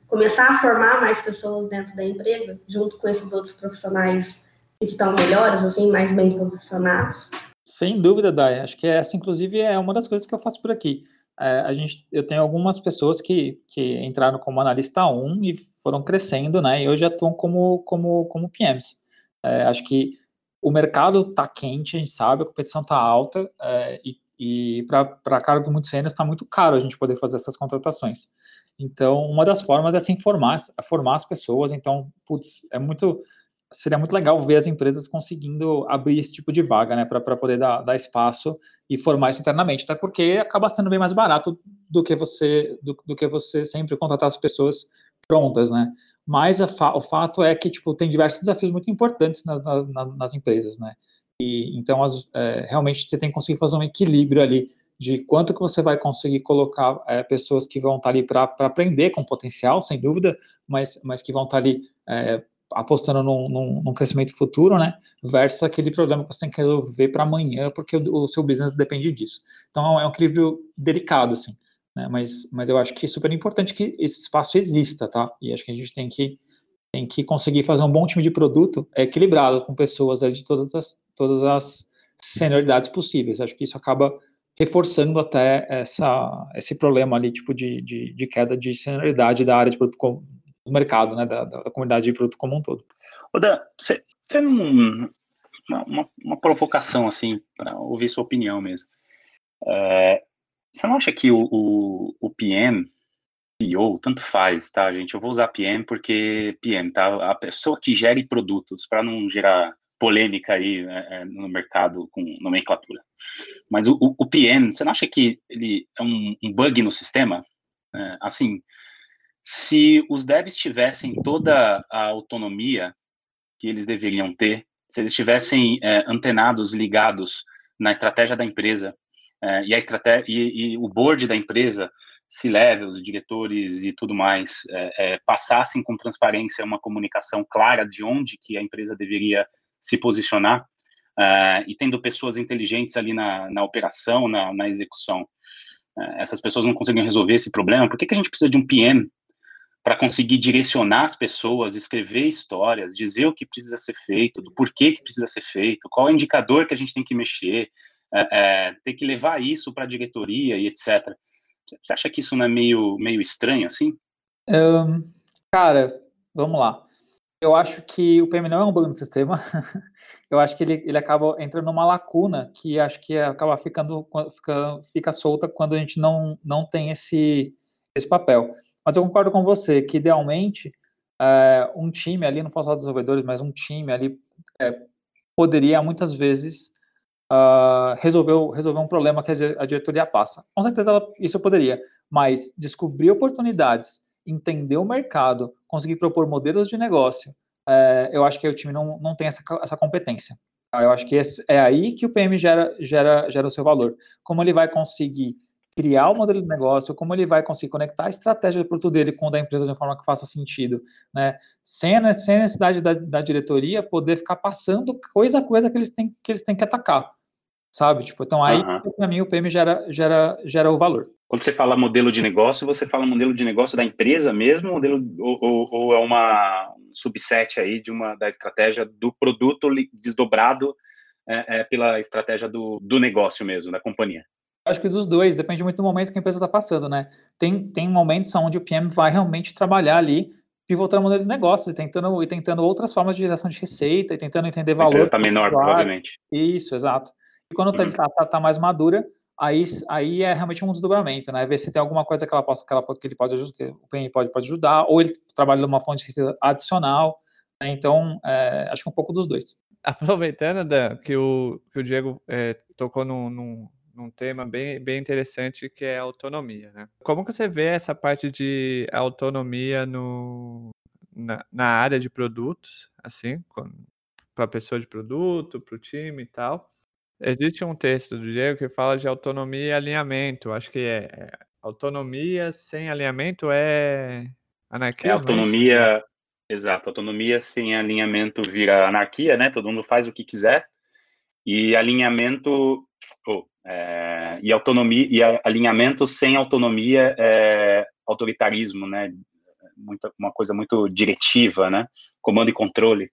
começar a formar mais pessoas dentro da empresa, junto com esses outros profissionais que estão melhores, assim, mais bem posicionados? Sem dúvida, Dai. Acho que essa, inclusive, é uma das coisas que eu faço por aqui. É, a gente, eu tenho algumas pessoas que, que entraram como analista um e foram crescendo, né? E hoje atuam como, como, como P Ms. É, acho que o mercado está quente, a gente sabe, a competição está alta, é, e, e para cargos muito sêniores está muito caro a gente poder fazer essas contratações. Então, uma das formas é se informar, formar as pessoas. Então, putz, é muito... seria muito legal ver as empresas conseguindo abrir esse tipo de vaga, né, para poder dar, dar espaço e formar isso internamente, até porque acaba sendo bem mais barato do que você, do, do que você sempre contratar as pessoas prontas, né, mas a fa, o fato é que, tipo, tem diversos desafios muito importantes nas, nas, nas empresas, né, e então, as, é, realmente, você tem que conseguir fazer um equilíbrio ali de quanto que você vai conseguir colocar é, pessoas que vão estar ali para aprender com potencial, sem dúvida, mas, mas que vão estar ali é, apostando num, num, num crescimento futuro, né, versus aquele problema que você tem que resolver para amanhã, porque o, o seu business depende disso. Então, é um equilíbrio delicado, assim, né, mas, mas eu acho que é super importante que esse espaço exista, tá, e acho que a gente tem que, tem que conseguir fazer um bom time de produto equilibrado, com pessoas de todas as, todas as senioridades possíveis. Acho que isso acaba reforçando até essa, esse problema ali, tipo, de, de, de queda de senioridade da área de produto do mercado, né, da, da comunidade de produto como um todo. Ô Dan, você não... Uma, uma, uma provocação, assim, para ouvir sua opinião mesmo. É, você não acha que o, o, o P M, P O, tanto faz, tá, gente? Eu vou usar P M porque P M, tá? A pessoa que gere produtos, para não gerar polêmica aí, né, no mercado com nomenclatura. Mas o, o P M, você não acha que ele é um, um bug no sistema? É, assim, se os devs tivessem toda a autonomia que eles deveriam ter, se eles estivessem é, antenados, ligados na estratégia da empresa, é, e, a estratégia, e, e o board da empresa, C-level, os diretores e tudo mais, é, é, passassem com transparência uma comunicação clara de onde que a empresa deveria se posicionar, é, e tendo pessoas inteligentes ali na, na operação, na, na execução, é, essas pessoas não conseguem resolver esse problema. Por que que a gente precisa de um P M para conseguir direcionar as pessoas, escrever histórias, dizer o que precisa ser feito, do porquê que precisa ser feito, qual é o indicador que a gente tem que mexer, é, é, ter que levar isso para a diretoria e etcétera. Você acha que isso não é meio, meio estranho, assim? Um, cara, vamos lá. Eu acho que o P M não é um bug no sistema. Eu acho que ele, ele acaba entrando numa lacuna que acho que acaba ficando fica, fica solta quando a gente não, não tem esse, esse papel. Mas eu concordo com você que, idealmente, é, um time ali, não falo só dos desenvolvedores, mas um time ali é, poderia, muitas vezes, uh, resolver, resolver um problema que a diretoria passa. Com certeza ela, isso poderia, mas descobrir oportunidades, entender o mercado, conseguir propor modelos de negócio, é, eu acho que o time não, não tem essa, essa competência. Eu acho que esse, é aí que o P M gera, gera, gera o seu valor. Como ele vai conseguir criar o modelo de negócio, como ele vai conseguir conectar a estratégia do produto dele com a da empresa de uma forma que faça sentido, né? Sem a, sem a necessidade da, da diretoria poder ficar passando coisa a coisa que eles têm que, eles têm que atacar, sabe? Tipo, então aí, uhum. Para mim, o P M gera, gera, gera o valor. Quando você fala modelo de negócio, você fala modelo de negócio da empresa mesmo, modelo, ou, ou, ou é uma um subset aí de uma, da estratégia do produto desdobrado é, é, pela estratégia do, do negócio mesmo, da companhia? Acho que dos dois, depende muito do momento que a empresa está passando, né? Tem, tem momentos onde o P M vai realmente trabalhar ali, pivotando o modelo de negócio, e tentando, e tentando outras formas de geração de receita, e tentando entender valor. A empresa está menor, provavelmente. Isso, exato. E quando está uhum. tá, tá mais madura, aí, aí é realmente um desdobramento, né? Ver se tem alguma coisa que, ela possa, que, ela, que ele pode ajudar, que o P M pode, pode ajudar, ou ele trabalha numa fonte de receita adicional, né? Então, é, acho que um pouco dos dois. Aproveitando, Dan, que o, que o Diego é, tocou num, num, num tema bem, bem interessante, que é a autonomia, né? Como que você vê essa parte de autonomia no, na, na área de produtos, assim, para a pessoa de produto, para o time e tal? Existe um texto do Diego que fala de autonomia e alinhamento. Acho que é, é autonomia sem alinhamento é anarquismo. É autonomia, é isso? Exato. Autonomia sem alinhamento vira anarquia, né? Todo mundo faz o que quiser. E alinhamento oh, é, e autonomia e alinhamento sem autonomia é autoritarismo, né? muito, uma coisa muito diretiva, né? Comando e controle.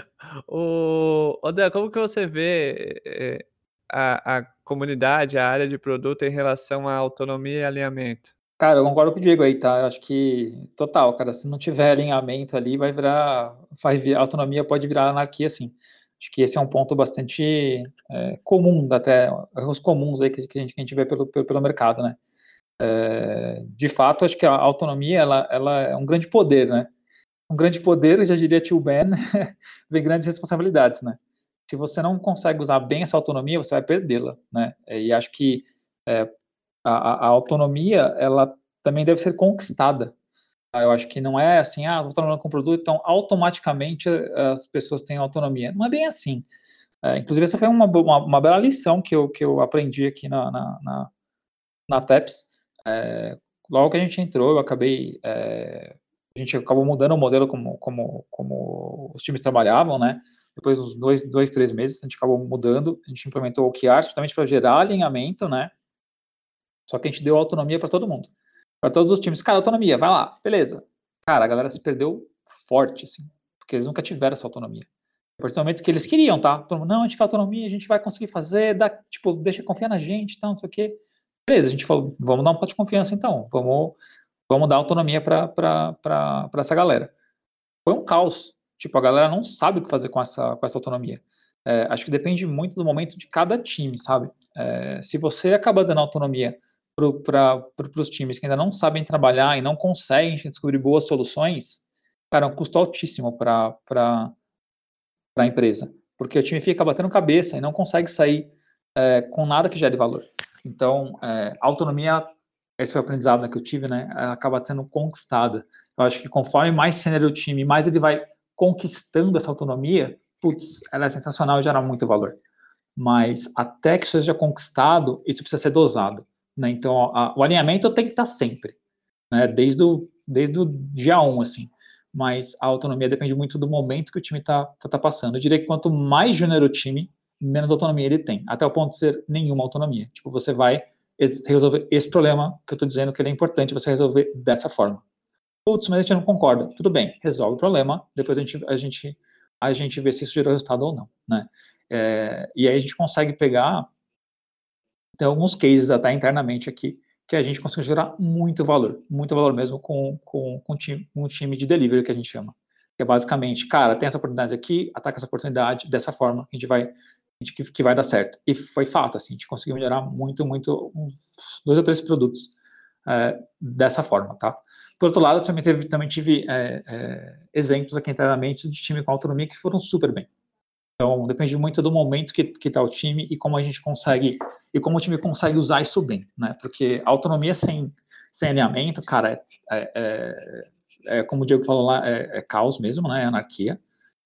O André, como que você vê é, a, a comunidade, a área de produto em relação à autonomia e alinhamento? Cara, eu concordo com o Diego aí, tá? Eu acho que, total, cara, se não tiver alinhamento ali, vai virar, vai vir, a autonomia pode virar anarquia, sim. Acho que esse é um ponto bastante é, comum, até, os comuns aí que, que, a gente, que a gente vê pelo, pelo, pelo mercado, né? É, de fato, acho que a autonomia, ela, ela é um grande poder, né? Um grande poder, já diria tio Ben, vem grandes responsabilidades, né? Se você não consegue usar bem essa autonomia, você vai perdê-la, né? E acho que é, a, a autonomia, ela também deve ser conquistada. Eu acho que não é assim, ah, estou trabalhando com o produto, então automaticamente as pessoas têm autonomia. Não é bem assim. É, inclusive, essa foi uma, uma, uma bela lição que eu, que eu aprendi aqui na, na, na, na TEPS. É, logo que a gente entrou, eu acabei... É, a gente acabou mudando o modelo como, como, como os times trabalhavam, né? Depois dos dois, dois, três meses, a gente acabou mudando, a gente implementou o Q R justamente para gerar alinhamento, né? Só que a gente deu autonomia para todo mundo. Para todos os times. Cara, autonomia, vai lá, beleza. Cara, a galera se perdeu forte, assim, porque eles nunca tiveram essa autonomia. A partir do momento que eles queriam, tá? Todo mundo, não, a gente quer autonomia, a gente vai conseguir fazer, dá, tipo, deixa confiar na gente, então, não sei o quê. Beleza, a gente falou, vamos dar um ponto de confiança, então. Vamos, vamos dar autonomia para essa galera. Foi um caos. Tipo, a galera não sabe o que fazer com essa, com essa autonomia. É, acho que depende muito do momento de cada time, sabe? É, se você acaba dando autonomia para pro, os times que ainda não sabem trabalhar e não conseguem descobrir boas soluções, cara, é um custo altíssimo para a empresa, porque o time fica batendo cabeça e não consegue sair é, com nada que gere valor. Então, é, a autonomia, esse foi o aprendizado, né, que eu tive, né, acaba sendo conquistada. Eu acho que conforme mais sênior o time, mais ele vai conquistando essa autonomia, putz, ela é sensacional e gera muito valor. Mas até que isso seja conquistado, isso precisa ser dosado. Né? Então, a, o alinhamento tem que estar sempre, né? desde, o, desde o dia um, assim. Mas a autonomia depende muito do momento que o time está tá, tá passando. Eu diria que quanto mais júnior o time, menos autonomia ele tem, até o ponto de ser nenhuma autonomia. Tipo, você vai resolver esse problema que eu estou dizendo que ele é importante você resolver dessa forma. Putz, mas a gente não concorda. Tudo bem, resolve o problema, depois a gente, a gente, a gente vê se isso gerou resultado ou não, né? É, e aí a gente consegue pegar, tem alguns cases até internamente aqui, que a gente conseguiu gerar muito valor, muito valor mesmo com, com, com, time, com o time de delivery que a gente chama. Que é basicamente, cara, tem essa oportunidade aqui, ataca essa oportunidade, dessa forma a gente vai, a gente, que, que vai dar certo. E foi fato, assim, a gente conseguiu melhorar muito, muito, uns dois ou três produtos é, dessa forma, tá? Por outro lado, também, teve, também tive é, é, exemplos aqui internamente de time com autonomia que foram super bem. Então, depende muito do momento que está o time e como a gente consegue, e como o time consegue usar isso bem, né? Porque a autonomia sem, sem alinhamento, cara, é, é, é, como o Diego falou lá, é, é caos mesmo, né? É anarquia.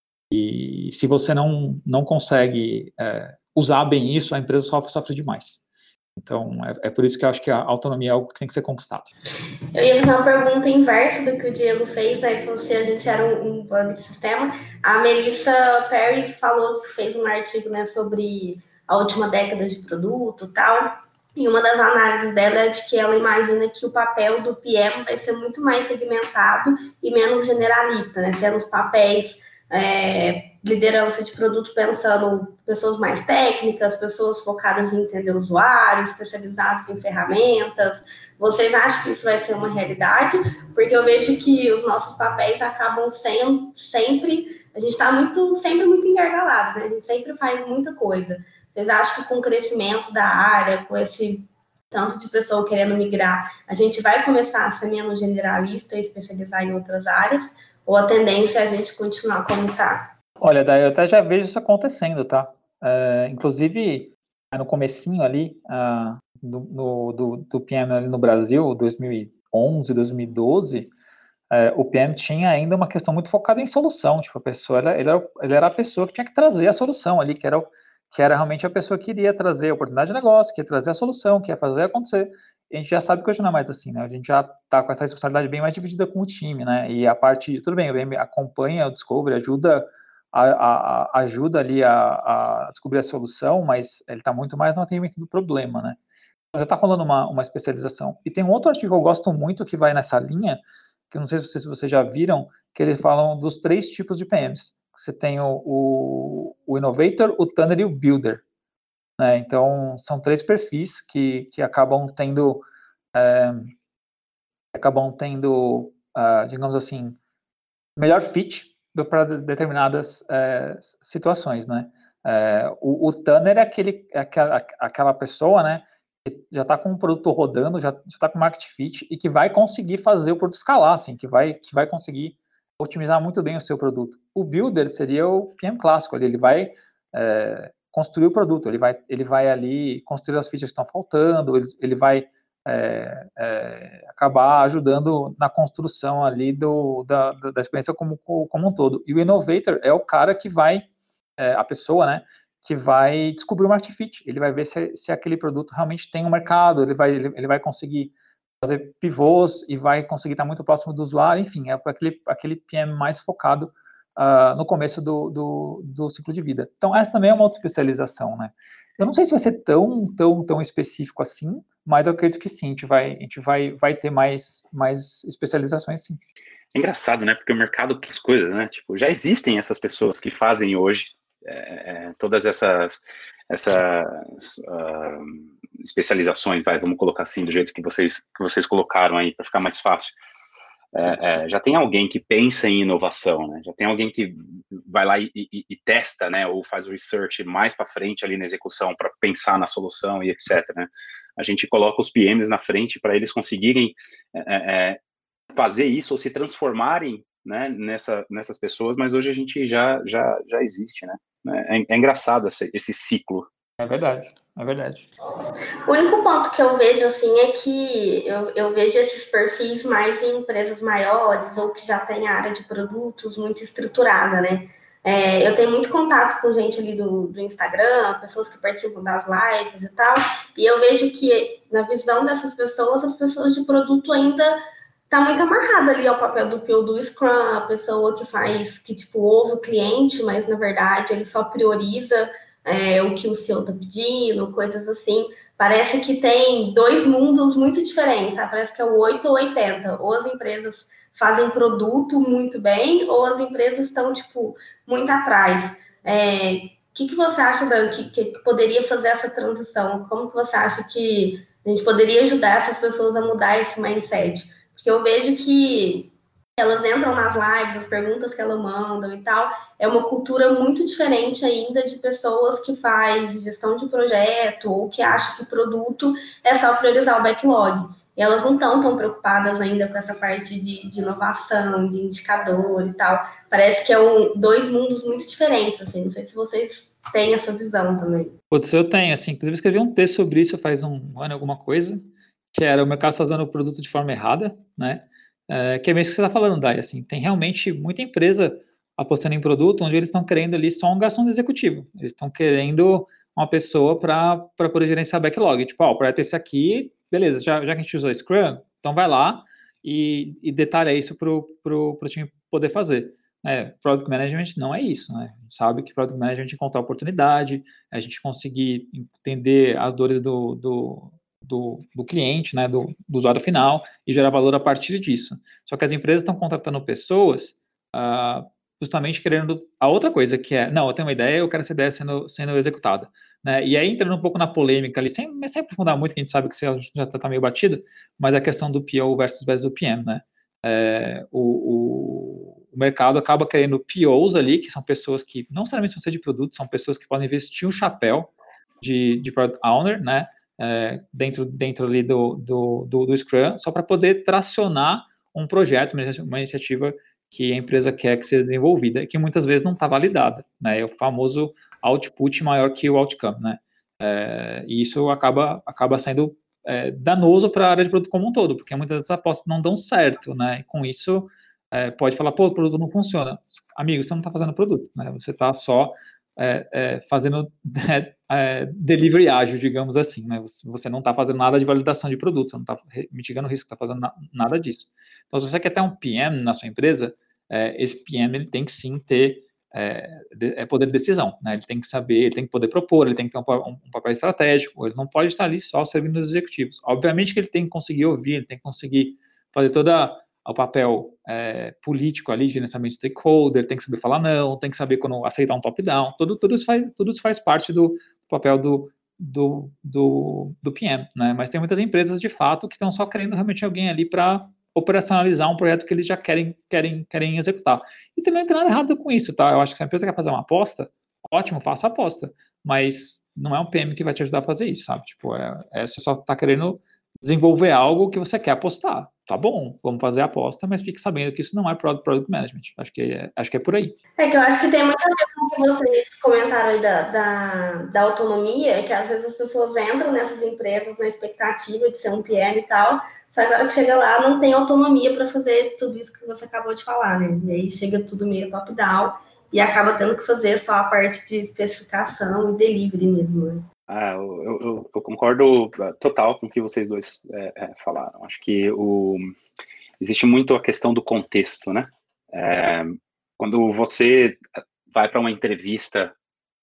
E se você não, não consegue é, usar bem isso, a empresa sofre, sofre demais. Então, é, é por isso que eu acho que a autonomia é algo que tem que ser conquistado. Eu ia fazer uma pergunta inversa do que o Diego fez, né? Então, se a gente era um, um bug de sistema. A Melissa Perry falou que fez um artigo, né, sobre a última década de produto e tal. E uma das análises dela é de que ela imagina que o papel do P M vai ser muito mais segmentado e menos generalista, né? Tendo os papéis... É, liderança de produto pensando pessoas mais técnicas, pessoas focadas em entender o usuário, especializadas em ferramentas. Vocês acham que isso vai ser uma realidade? Porque eu vejo que os nossos papéis acabam sendo sempre, a gente está muito, sempre muito engargalado, né? A gente sempre faz muita coisa. Vocês acham que com o crescimento da área, com esse tanto de pessoa querendo migrar, a gente vai começar a ser menos generalista e especializar em outras áreas? Ou a tendência é a gente continuar como está? Olha, daí eu até já vejo isso acontecendo, tá? É, inclusive, no comecinho ali, uh, do, no, do, do P M ali no Brasil, dois mil e onze, dois mil e doze, é, o P M tinha ainda uma questão muito focada em solução. Tipo, a pessoa, ele, ele, era, ele era a pessoa que tinha que trazer a solução ali, que era, que era realmente a pessoa que iria trazer a oportunidade de negócio, que ia trazer a solução, que ia fazer acontecer. A gente já sabe que hoje não é mais assim, né? A gente já está com essa responsabilidade bem mais dividida com o time, né? E a parte, tudo bem, o P M acompanha o Discovery, ajuda, a, a, a, ajuda ali a, a descobrir a solução, mas ele está muito mais no atendimento do problema, né? Então já está rolando uma, uma especialização. E tem um outro artigo que eu gosto muito que vai nessa linha, que eu não sei se vocês, se vocês já viram, que eles falam dos três tipos de P Ms. Você tem o, o, o Innovator, o Tanner e o Builder. Né? Então, são três perfis que, que acabam tendo, é, acabam tendo, uh, digamos assim, melhor fit para determinadas é, situações, né? É, o, o Tanner é, aquele, é aquela, aquela pessoa, né, que já está com um produto rodando, já está com market fit e que vai conseguir fazer o produto escalar, assim, que vai, que vai conseguir otimizar muito bem o seu produto. O Builder seria o P M clássico, ele, ele vai é, construir o produto, ele vai, ele vai ali construir as features que estão faltando, ele, ele vai É, é, acabar ajudando na construção ali do, da, da experiência como, como um todo. E o Innovator é o cara que vai, é, a pessoa, né, que vai descobrir o market fit, ele vai ver se, se aquele produto realmente tem um mercado, ele vai, ele, ele vai conseguir fazer pivôs e vai conseguir estar muito próximo do usuário, enfim, é aquele, aquele P M mais focado uh, no começo do, do, do ciclo de vida. Então, essa também é uma outra especialização, né. Eu não sei se vai ser tão, tão, tão específico assim, mas eu acredito que sim, a gente vai, a gente vai, vai ter mais, mais especializações, sim. É engraçado, né? Porque o mercado que as coisas, né? Tipo, já existem essas pessoas que fazem hoje é, todas essas, essas uh, especializações, vai, vamos colocar assim, do jeito que vocês, que vocês colocaram aí, para ficar mais fácil. É, é, já tem alguém que pensa em inovação, né? Já tem alguém que vai lá e, e, e testa, né? Ou faz o research mais para frente ali na execução para pensar na solução e etcétera. Né? A gente coloca os P Ms na frente para eles conseguirem é, é, fazer isso ou se transformarem, né, nessa, nessas pessoas, mas hoje a gente já, já, já existe, né? É, é engraçado esse, esse ciclo. É verdade, é verdade. O único ponto que eu vejo, assim, é que eu, eu vejo esses perfis mais em empresas maiores ou que já tem área de produtos muito estruturada, né? É, eu tenho muito contato com gente ali do, do Instagram, pessoas que participam das lives e tal, e eu vejo que, na visão dessas pessoas, as pessoas de produto ainda tá muito amarrada ali ao papel do P O do Scrum, a pessoa que faz, que, tipo, ouve o cliente, mas, na verdade, ele só prioriza É, o que o C E O está pedindo, coisas assim. Parece que tem dois mundos muito diferentes, sabe? Parece que é o oito ou oitenta. Ou as empresas fazem produto muito bem, ou as empresas estão, tipo, muito atrás. É, o que, que você acha da, que, que poderia fazer essa transição? Como que você acha que a gente poderia ajudar essas pessoas a mudar esse mindset? Porque eu vejo que elas entram nas lives, as perguntas que elas mandam e tal, é uma cultura muito diferente ainda de pessoas que faz gestão de projeto ou que acham que produto é só priorizar o backlog. E elas não estão tão preocupadas ainda com essa parte de, de inovação, de indicador e tal. Parece que é um, dois mundos muito diferentes, assim. Não sei se vocês têm essa visão também. Putz, eu tenho, assim, inclusive escrevi um texto sobre isso faz um ano, alguma coisa, que era o mercado está usando o produto de forma errada, né? É, que é mesmo que você está falando, Dai, assim, tem realmente muita empresa apostando em produto onde eles estão querendo ali só um garçom executivo, eles estão querendo uma pessoa para poder gerenciar backlog, tipo, ó, o projeto é esse aqui, beleza, já, já que a gente usou Scrum, então vai lá e, e detalha isso para o time poder fazer. É, Product Management não é isso, né? A gente sabe que Product Management é encontrar oportunidade, a gente conseguir entender as dores do, do Do, do cliente, né, do, do usuário final e gerar valor a partir disso. Só que as empresas estão contratando pessoas uh, justamente querendo a outra coisa, que é, não, eu tenho uma ideia, eu quero essa ideia sendo, sendo executada. Né? E aí entrando um pouco na polêmica ali, sem, sem aprofundar muito, que a gente sabe que você já está meio batido, mas a questão do P O versus versus do P M, né? É, o, o, o mercado acaba querendo P Os ali, que são pessoas que não necessariamente vão ser de produto, são pessoas que podem vestir o chapéu de, de Product Owner, né? É, dentro, dentro ali do, do, do, do Scrum, só para poder tracionar um projeto, uma iniciativa que a empresa quer que seja desenvolvida e que muitas vezes não está validada, né? É o famoso output maior que o outcome, né? É, e isso acaba, acaba sendo é, danoso para a área de produto como um todo, porque muitas vezes as apostas não dão certo, né? E com isso, é, pode falar, pô, o produto não funciona. Amigo, você não está fazendo produto, né? Você está só É, é, fazendo é, é, delivery ágil, digamos assim, né? Você, você não está fazendo nada de validação de produto, você não está mitigando o risco, está fazendo na, nada disso. Então, se você quer ter um P M na sua empresa, é, esse P M ele tem que sim ter é, de, é poder de decisão, né? Ele tem que saber, ele tem que poder propor, ele tem que ter um, um, um papel estratégico, ele não pode estar ali só servindo os executivos. Obviamente que ele tem que conseguir ouvir, ele tem que conseguir fazer toda ao papel é, político ali, de gerenciamento de stakeholder, tem que saber falar não, tem que saber quando aceitar um top-down, tudo, tudo, isso faz, tudo isso faz parte do papel do, do, do, do P M, né? Mas tem muitas empresas, de fato, que estão só querendo realmente alguém ali para operacionalizar um projeto que eles já querem, querem, querem executar. E também não tem nada errado com isso, tá? Eu acho que se a empresa quer fazer uma aposta, ótimo, faça a aposta, mas não é um P M que vai te ajudar a fazer isso, sabe? Tipo, é, é, você só tá querendo desenvolver algo que você quer apostar. Tá bom, vamos fazer a aposta, mas fique sabendo que isso não é Product, product Management. Acho que, é, acho que é por aí. É que eu acho que tem muito a ver com o que vocês comentaram aí da, da, da autonomia, que às vezes as pessoas entram nessas empresas na expectativa de ser um P M e tal, só que agora que chega lá não tem autonomia para fazer tudo isso que você acabou de falar, né? E aí chega tudo meio top-down e acaba tendo que fazer só a parte de especificação e delivery mesmo, né? Ah, eu, eu, eu concordo total com o que vocês dois é, é, falaram. Acho que o, existe muito a questão do contexto, né? É, quando você vai para uma entrevista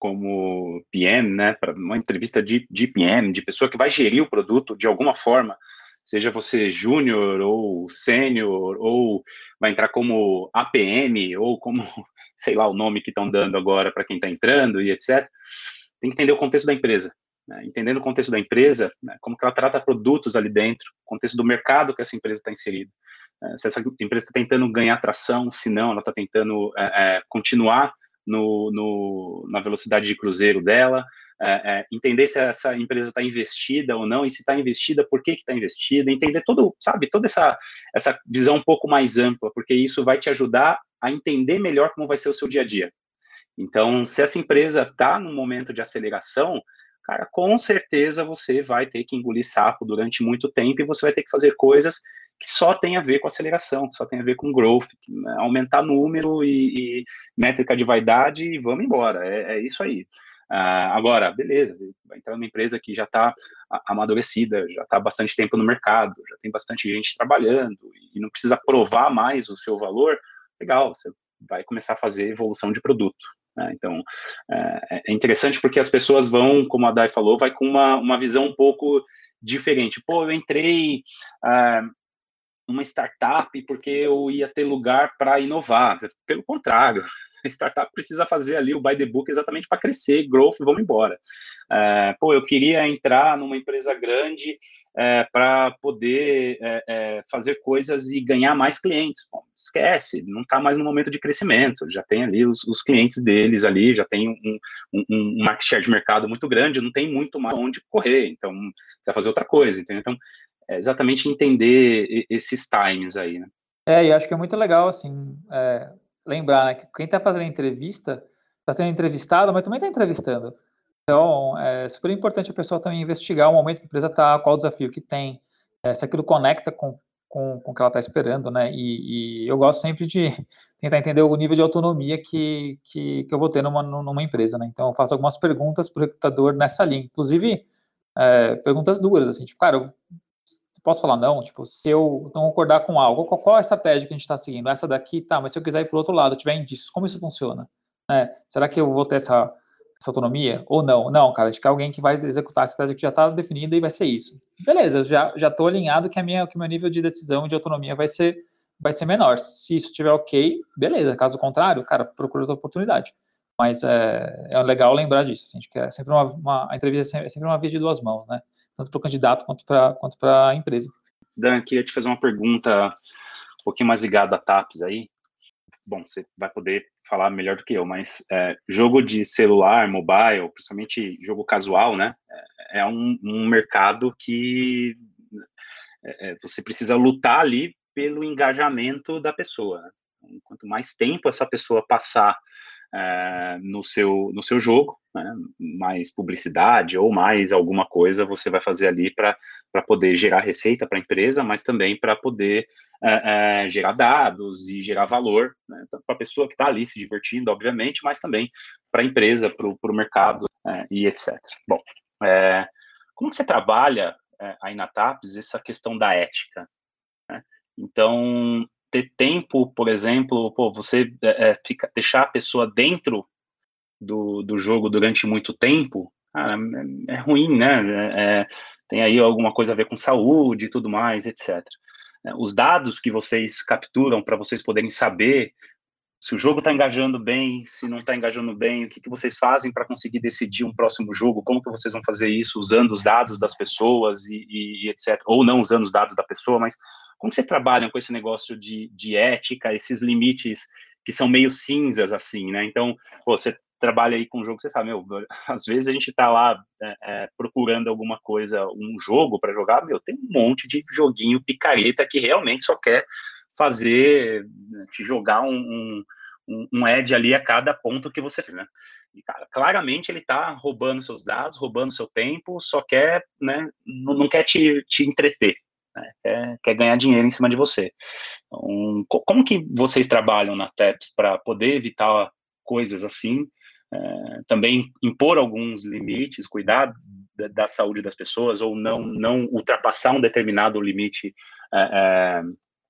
como P M, né? Para uma entrevista de, de P M, de pessoa que vai gerir o produto de alguma forma, seja você júnior ou sênior, ou vai entrar como A P M, ou como, sei lá, o nome que estão dando agora para quem está entrando e etcétera, tem que entender o contexto da empresa. Né? Entendendo o contexto da empresa, né? Como que ela trata produtos ali dentro, o contexto do mercado que essa empresa está inserida. É, se essa empresa está tentando ganhar tração, se não, ela está tentando é, é, continuar no, no, na velocidade de cruzeiro dela, é, é, entender se essa empresa está investida ou não, e se está investida, por que está investida, entender todo, sabe, toda essa, essa visão um pouco mais ampla, porque isso vai te ajudar a entender melhor como vai ser o seu dia a dia. Então, se essa empresa está num momento de aceleração, cara, com certeza você vai ter que engolir sapo durante muito tempo e você vai ter que fazer coisas que só tem a ver com aceleração, que só tem a ver com growth, né? Aumentar número e, e métrica de vaidade e vamos embora, é, é isso aí. Uh, agora, beleza, vai entrar numa empresa que já está amadurecida, já está há bastante tempo no mercado, já tem bastante gente trabalhando e não precisa provar mais o seu valor, legal, você vai começar a fazer evolução de produto. Né? Então, é, é interessante porque as pessoas vão, como a Dai falou, vai com uma, uma visão um pouco diferente. Pô, eu entrei uh, numa startup porque eu ia ter lugar para inovar. Pelo contrário, a startup precisa fazer ali o by the book exatamente para crescer, growth, e vamos embora. Uh, pô, eu queria entrar numa empresa grande uh, para poder uh, uh, fazer coisas e ganhar mais clientes. Bom, esquece, não está mais no momento de crescimento, já tem ali os, os clientes deles ali, já tem um, um, um market share de mercado muito grande, não tem muito mais onde correr, então você vai fazer outra coisa, entendeu? Então, é exatamente entender esses times aí, né? É, e acho que é muito legal, assim, é, lembrar, né, que quem está fazendo a entrevista está sendo entrevistado, mas também está entrevistando. Então, é super importante a pessoa também investigar o momento que a empresa está, qual o desafio que tem, é, se aquilo conecta com, com, com o que ela está esperando, né? E, e eu gosto sempre de tentar entender o nível de autonomia que, que, que eu vou ter numa, numa empresa, né? Então, eu faço algumas perguntas para o recrutador nessa linha, inclusive é, perguntas duras, assim, tipo, cara, eu posso falar não? Tipo, se eu não concordar com algo, qual, qual a estratégia que a gente está seguindo? Essa daqui, tá, mas se eu quiser ir para o outro lado, tiver indícios, como isso funciona? É, será que eu vou ter essa, essa autonomia? Ou não? Não, cara, a gente quer alguém que vai executar a estratégia que já está definida e vai ser isso. Beleza, eu já já estou alinhado que, a minha, que o meu nível de decisão e de autonomia vai ser, vai ser menor. Se isso estiver ok, beleza. Caso contrário, cara, procura outra oportunidade. Mas é, é legal lembrar disso. Assim, que é sempre uma, uma, a entrevista é sempre uma via de duas mãos, né? Tanto para o candidato quanto para quanto para a empresa. Dan, queria te fazer uma pergunta um pouquinho mais ligada a TAPS aí. Bom, você vai poder falar melhor do que eu, mas é, jogo de celular, mobile, principalmente jogo casual, né? É um, um mercado que é, você precisa lutar ali pelo engajamento da pessoa. Né? Quanto mais tempo essa pessoa passar é, no, seu, no seu jogo, né? Mais publicidade ou mais alguma coisa você vai fazer ali para poder gerar receita para a empresa, mas também para poder é, é, gerar dados e gerar valor, né? Para a pessoa que está ali se divertindo, obviamente, mas também para a empresa, para o mercado é, e etcétera. Bom, é, como que você trabalha é, aí na TAPS essa questão da ética? Né? Então, ter tempo, por exemplo, pô, você é, fica, deixar a pessoa dentro do, do jogo durante muito tempo, cara, é, é ruim, né? É, é, tem aí alguma coisa a ver com saúde e tudo mais, etcétera. né, os dados que vocês capturam para vocês poderem saber se o jogo está engajando bem, se não está engajando bem, o que, que vocês fazem para conseguir decidir um próximo jogo, como que vocês vão fazer isso usando os dados das pessoas e, e, e etcétera. Ou não usando os dados da pessoa, mas como vocês trabalham com esse negócio de, de ética, esses limites que são meio cinzas, assim, né? Então, pô, você trabalha aí com um jogo, você sabe, meu, às vezes a gente está lá é, é, procurando alguma coisa, um jogo para jogar, meu, tem um monte de joguinho picareta que realmente só quer fazer, te jogar um, um, um ad ali a cada ponto que você fez, né? E, cara, claramente ele tá roubando seus dados, roubando seu tempo, só quer, né, não, não quer te, te entreter, né? Quer, quer ganhar dinheiro em cima de você. Então, como que vocês trabalham na Taps para poder evitar coisas assim, é, também impor alguns limites, cuidar da, da saúde das pessoas, ou não, não ultrapassar um determinado limite, é, é,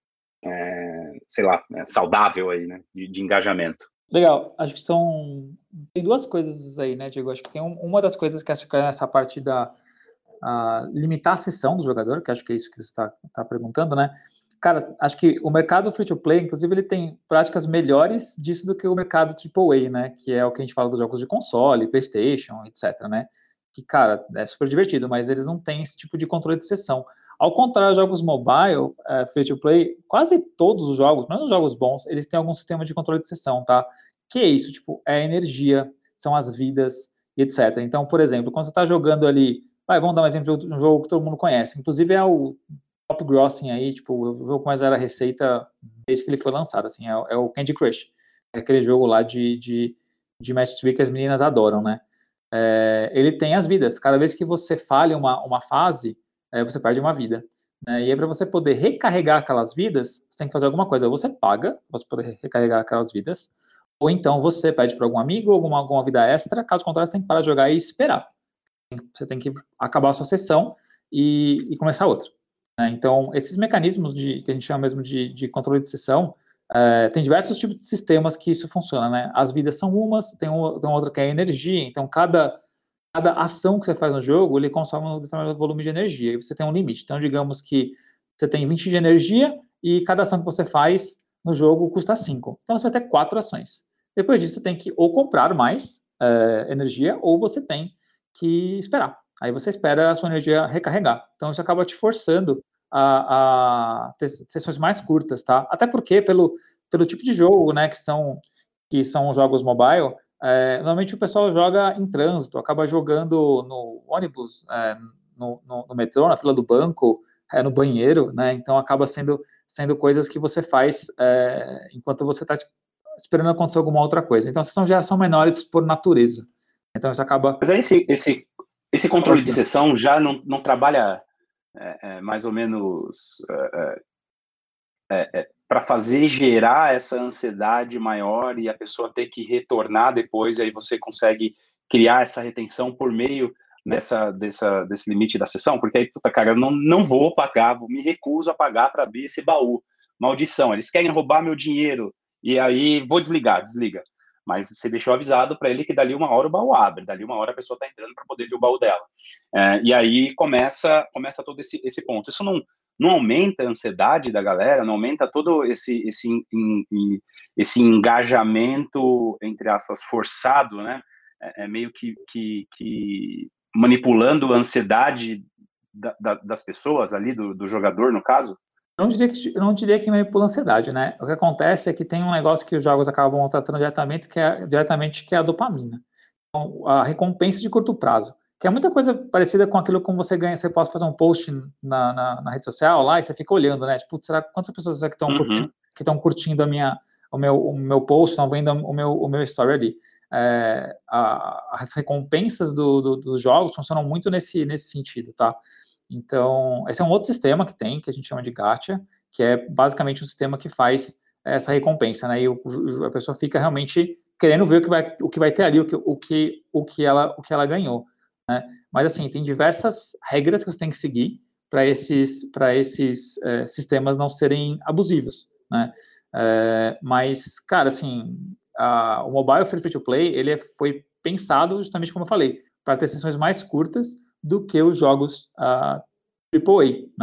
É, sei lá, é, saudável aí, né, de, de engajamento. Legal, acho que são, tem duas coisas aí, né, Diego, acho que tem um, uma das coisas que acho que é essa parte da a, limitar a sessão do jogador, que acho que é isso que você está tá perguntando, né, cara, acho que o mercado free-to-play, inclusive, ele tem práticas melhores disso do que o mercado triple A, né, que é o que a gente fala dos jogos de console, PlayStation, etcétera, né, que, cara, é super divertido, mas eles não têm esse tipo de controle de sessão. Ao contrário de jogos mobile, é, free-to-play, quase todos os jogos, menos os jogos bons, eles têm algum sistema de controle de sessão, tá? Que é isso, tipo, é a energia, são as vidas, e etcétera. Então, por exemplo, quando você está jogando ali, vai, vamos dar um exemplo de um jogo que todo mundo conhece, inclusive é o top grossing aí, tipo, eu vou mais era a receita desde que ele foi lançado, assim, é, é o Candy Crush, é aquele jogo lá de, de, de match three que as meninas adoram, né? É, ele tem as vidas, cada vez que você falha uma, uma fase, é, você perde uma vida, né? E aí para você poder recarregar aquelas vidas, você tem que fazer alguma coisa, ou você paga para você poder recarregar aquelas vidas, ou então você pede para algum amigo alguma, alguma vida extra, caso contrário você tem que parar de jogar e esperar. Você tem que acabar a sua sessão e, e começar outra, né? Então, esses mecanismos de, que a gente chama mesmo de, de controle de sessão, é, tem diversos tipos de sistemas que isso funciona, né? As vidas são umas, tem, um, tem outra que é a energia, então cada cada ação que você faz no jogo, ele consome um determinado volume de energia, e você tem um limite. Então, digamos que você tem vinte de energia, e cada ação que você faz no jogo custa cinco. Então, você vai ter quatro ações. Depois disso, você tem que ou comprar mais é, energia, ou você tem que esperar. Aí você espera a sua energia recarregar. Então, isso acaba te forçando a, a ter sessões mais curtas, tá? Até porque, pelo, pelo tipo de jogo, né, que são, que são jogos mobile, É, normalmente o pessoal joga em trânsito, acaba jogando no ônibus, é, no, no, no metrô, na fila do banco, é, no banheiro, né? Então acaba sendo, sendo coisas que você faz é, enquanto você está esperando acontecer alguma outra coisa. Então essas são, já são menores por natureza. Então isso acaba... Mas aí esse, esse, esse controle de sessão já não, não trabalha é, é, mais ou menos... É, é, é, para fazer gerar essa ansiedade maior e a pessoa ter que retornar depois, aí você consegue criar essa retenção por meio dessa, dessa, desse limite da sessão, porque aí, puta, cara, eu não, não vou pagar, vou, me recuso a pagar para abrir esse baú. Maldição, eles querem roubar meu dinheiro, e aí vou desligar, desliga. Mas você deixou avisado para ele que dali uma hora o baú abre, dali uma hora a pessoa está entrando para poder ver o baú dela. É, e aí começa, começa todo esse, esse ponto. Isso não... não aumenta a ansiedade da galera, não aumenta todo esse, esse, esse engajamento, entre aspas, forçado, né? É, é meio que, que, que manipulando a ansiedade da, da, das pessoas ali, do, do jogador, no caso? Eu não, diria que, eu não diria que manipula a ansiedade, né? O que acontece é que tem um negócio que os jogos acabam tratando diretamente, que é, diretamente, que é a dopamina. Então, a recompensa de curto prazo. Que é muita coisa parecida com aquilo como você ganha, você pode fazer um post na, na, na rede social lá e você fica olhando, né? Tipo, será quantas pessoas será que estão uhum. curtindo, que estão curtindo a minha, o, meu, o meu post, estão vendo o meu, o meu story ali? É, a, as recompensas do, do, dos jogos funcionam muito nesse, nesse sentido, tá? Então, esse é um outro sistema que tem, que a gente chama de gacha, que é basicamente um sistema que faz essa recompensa, né? E o, a pessoa fica realmente querendo ver o que vai, o que vai ter ali, o que, o que, o que, ela, o que ela ganhou. Né? Mas, assim, tem diversas regras que você tem que seguir para esses, para esses é, sistemas não serem abusivos, né? É, mas, cara, assim, a, o mobile free-to-play, ele foi pensado justamente como eu falei, para ter sessões mais curtas do que os jogos uh, triple A, né?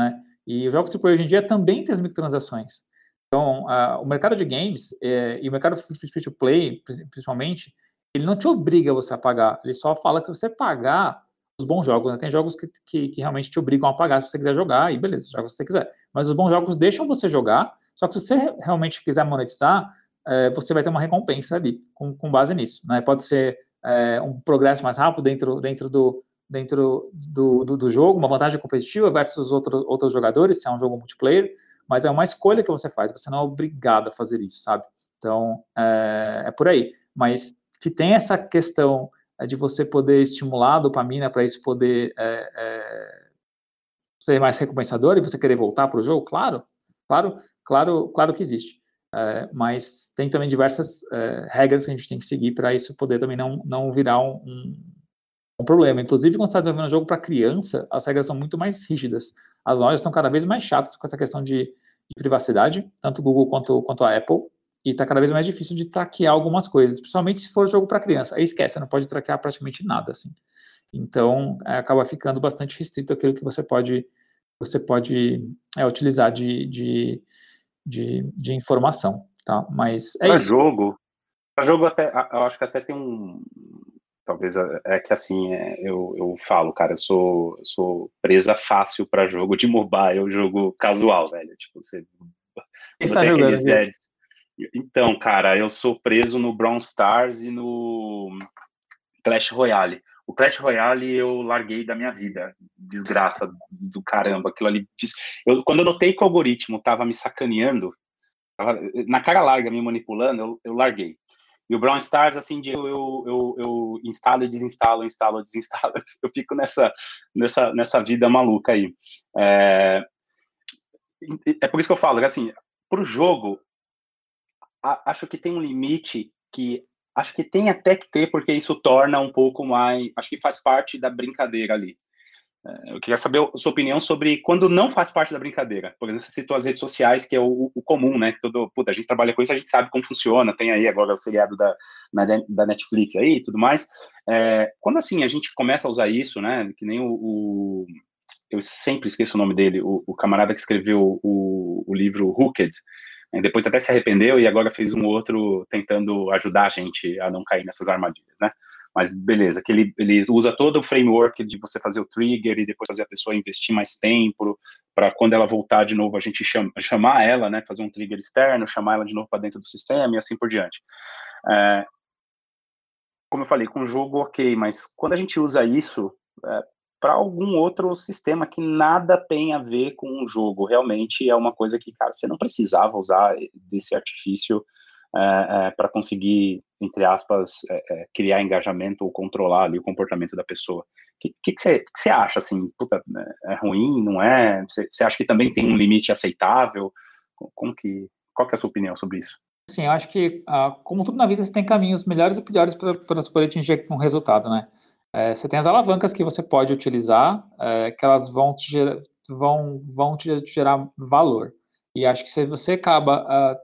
E os jogos triplo A hoje em dia também tem as microtransações. Então, uh, o mercado de games é, e o mercado free-to-play, principalmente, ele não te obriga você a pagar, ele só fala que se você pagar os bons jogos, né? Tem jogos que, que, que realmente te obrigam a pagar se você quiser jogar, e beleza, joga se você quiser. Mas os bons jogos deixam você jogar, só que se você realmente quiser monetizar, é, você vai ter uma recompensa ali, com, com base nisso, né? Pode ser é, um progresso mais rápido dentro, dentro, do, dentro do, do, do jogo, uma vantagem competitiva versus outro, outros jogadores, se é um jogo multiplayer, mas é uma escolha que você faz, você não é obrigado a fazer isso, sabe? Então, é, é por aí. Mas que tem essa questão de você poder estimular a dopamina para isso poder é, é, ser mais recompensador e você querer voltar para o jogo, claro, claro, claro, claro que existe. É, mas tem também diversas é, regras que a gente tem que seguir para isso poder também não, não virar um, um, um problema. Inclusive, quando você está desenvolvendo um jogo para criança, as regras são muito mais rígidas. As lojas estão cada vez mais chatas com essa questão de, de privacidade, tanto o Google quanto, quanto a Apple, e está cada vez mais difícil de traquear algumas coisas, principalmente se for jogo para criança. Aí esquece, você não pode traquear praticamente nada, assim. Então, é, acaba ficando bastante restrito aquilo que você pode, você pode é, utilizar de, de, de, de informação, tá? Mas é pra isso. jogo, para jogo até, eu acho que até tem um... Talvez é que assim, é, eu, eu falo, cara, eu sou, eu sou presa fácil para jogo de mobile, jogo casual, velho. Tipo, você... Quem está jogando, Deads. Então, cara, eu sou preso no Brawl Stars e no Clash Royale. O Clash Royale eu larguei da minha vida. Desgraça do caramba. Aquilo ali. Eu, quando eu notei que o algoritmo tava me sacaneando, tava, na cara larga, me manipulando, eu, eu larguei. E o Brawl Stars, assim, de eu, eu, eu, eu instalo e desinstalo, instalo e desinstalo. Eu fico nessa, nessa, nessa vida maluca aí. É, é por isso que eu falo, assim, pro jogo, acho que tem um limite que acho que tem até que ter, porque isso torna um pouco mais, acho que faz parte da brincadeira ali. Eu queria saber a sua opinião sobre quando não faz parte da brincadeira. Por exemplo, você citou as redes sociais, que é o, o comum, né? Todo, puta, a gente trabalha com isso, a gente sabe como funciona, tem aí agora o seriado da, na, da Netflix aí e tudo mais. É, quando assim a gente começa a usar isso, né? Que nem o, o eu sempre esqueço o nome dele, o, o camarada que escreveu o, o livro Hooked, depois até se arrependeu e agora fez um outro tentando ajudar a gente a não cair nessas armadilhas, né? Mas beleza, que ele, ele usa todo o framework de você fazer o trigger e depois fazer a pessoa investir mais tempo para quando ela voltar de novo a gente chama, chamar ela, né? Fazer um trigger externo, chamar ela de novo para dentro do sistema e assim por diante. É, como eu falei, com o jogo ok, mas quando a gente usa isso é, para algum outro sistema que nada tem a ver com o jogo, realmente é uma coisa que, cara, você não precisava usar desse artifício é, é, para conseguir, entre aspas, é, é, criar engajamento ou controlar ali o comportamento da pessoa. O que, que, que, você, que você acha, assim, puta, é ruim, não é? Você, você acha que também tem um limite aceitável? Como que, qual que é a sua opinião sobre isso? Sim, eu acho que, uh, como tudo na vida, você tem caminhos melhores e piores para você poder atingir um resultado, né? É, você tem as alavancas que você pode utilizar, é, que elas vão te, gerar, vão, vão te gerar valor. E acho que se você acaba uh,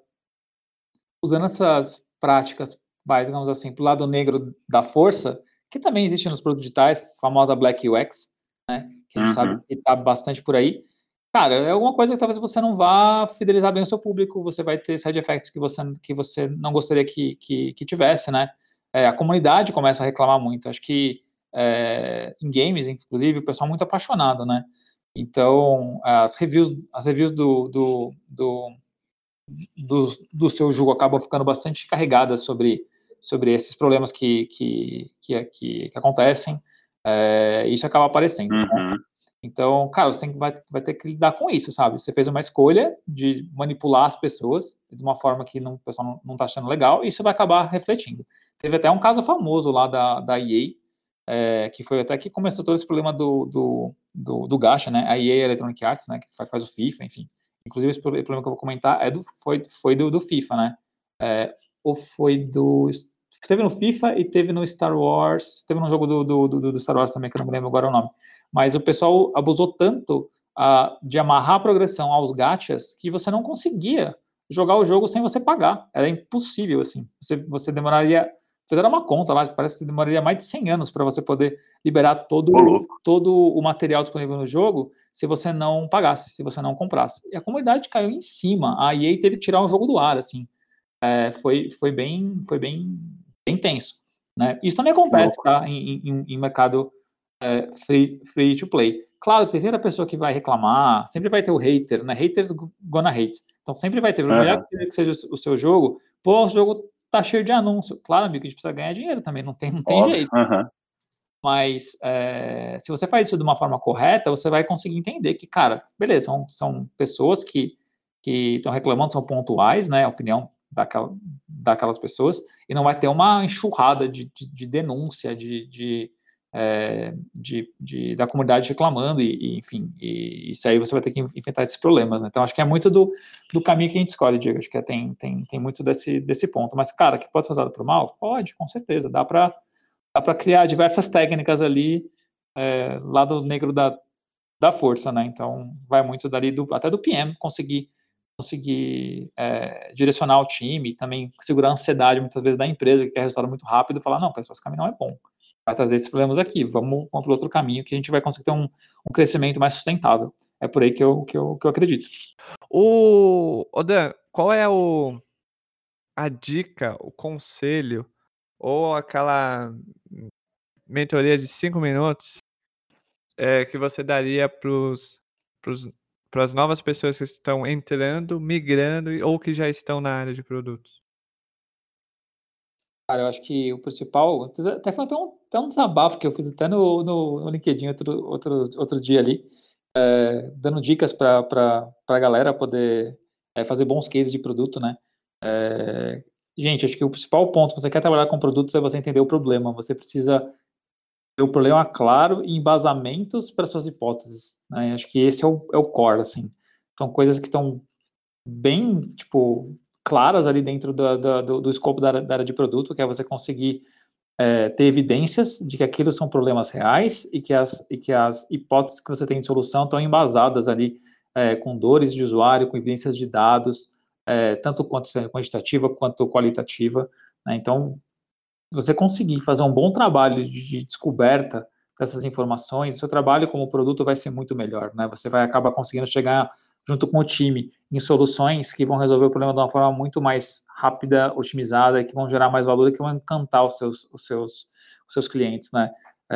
usando essas práticas, vai, digamos assim, para o lado negro da força, que também existe nos produtos digitais, a famosa Black U X, né, que a gente uhum. sabe que está bastante por aí. Cara, é alguma coisa que talvez você não vá fidelizar bem o seu público, você vai ter side effects que você, que você não gostaria que, que, que tivesse, né? É, a comunidade começa a reclamar muito. Acho que É, em games, inclusive, o pessoal é muito apaixonado, né? Então, as reviews, as reviews do, do, do, do, do seu jogo acabam ficando bastante carregadas sobre, sobre esses problemas que, que, que, que, que acontecem, é, e isso acaba aparecendo. Uhum. Né? Então, cara, você tem, vai, vai ter que lidar com isso, sabe? Você fez uma escolha de manipular as pessoas de uma forma que não, o pessoal não está achando legal, e isso vai acabar refletindo. Teve até um caso famoso lá da, da E A, É, que foi até que começou todo esse problema do, do, do, do gacha, né, a E A Electronic Arts, né, que faz, faz o FIFA, enfim, inclusive esse problema que eu vou comentar é do, foi, foi do, do FIFA, né, é, ou foi do, teve no FIFA e teve no Star Wars, teve no jogo do, do, do, do Star Wars também, que eu não me lembro agora o nome, mas o pessoal abusou tanto uh, de amarrar a progressão aos gachas, que você não conseguia jogar o jogo sem você pagar, era impossível, assim, você, você demoraria fizeram uma conta lá, parece que demoraria mais de cem anos para você poder liberar todo, Ô, louco. todo o material disponível no jogo se você não pagasse, se você não comprasse. E a comunidade caiu em cima, a E A teve que tirar o jogo do ar, assim. É, foi, foi bem, foi bem, bem tenso, né? Isso também acontece, tá? Em, em, em mercado é, free, free to play. Claro, tem sempre a pessoa que vai reclamar, sempre vai ter o hater, né? Haters gonna hate. Então sempre vai ter, por melhor Aham. que seja o seu jogo, pô, o jogo tá cheio de anúncio. Claro, amigo, a gente precisa ganhar dinheiro também, não tem, não tem Óbvio. jeito. Aham. Mas é, se você faz isso de uma forma correta, você vai conseguir entender que, cara, beleza, são, são pessoas que que estão reclamando, são pontuais, né? A opinião daquela, daquelas pessoas, e não vai ter uma enxurrada de, de, de denúncia, de, de, é, de, de, da comunidade reclamando, e, e enfim, e isso aí você vai ter que enfrentar esses problemas, né? Então, acho que é muito do, do caminho que a gente escolhe, Diego, acho que é, tem, tem, tem muito desse, desse ponto. Mas, cara, que pode ser usado para o mal? Pode, com certeza, dá para dá para criar diversas técnicas ali, é, lado negro da, da força, né? Então, vai muito dali, do, até do P M, conseguir conseguir é, direcionar o time, também segurar a ansiedade, muitas vezes, da empresa, que quer resultado muito rápido, e falar, não, pessoal, esse caminho não é bom, vai trazer esses problemas aqui, vamos para outro caminho, que a gente vai conseguir ter um, um crescimento mais sustentável. É por aí que eu, que eu, que eu acredito. O Odan, qual é o, a dica, o conselho, ou aquela mentoria de cinco minutos é, que você daria para as novas pessoas que estão entrando, migrando ou que já estão na área de produtos? Cara, eu acho que o principal, até foi até um, até um desabafo que eu fiz até no, no, no LinkedIn outro, outro, outro dia ali, é, dando dicas para a galera poder é, fazer bons cases de produto, né? É, gente, acho que o principal ponto, se você quer trabalhar com produtos, é você entender o problema. Você precisa ter o problema claro e embasamentos para suas hipóteses, né? Acho que esse é o, é o core, assim. São coisas que estão bem, tipo, claras ali dentro da, da, do, do escopo da, da área de produto, que é você conseguir é, ter evidências de que aquilo são problemas reais e que as, e que as hipóteses que você tem de solução estão embasadas ali é, com dores de usuário, com evidências de dados, é, tanto quantitativa quanto qualitativa, né? Então, você conseguir fazer um bom trabalho de, de descoberta dessas informações, o seu trabalho como produto vai ser muito melhor, né? Você vai acabar conseguindo chegar junto com o time em soluções que vão resolver o problema de uma forma muito mais rápida, otimizada, que vão gerar mais valor e que vão encantar os seus, os seus, os seus clientes, né?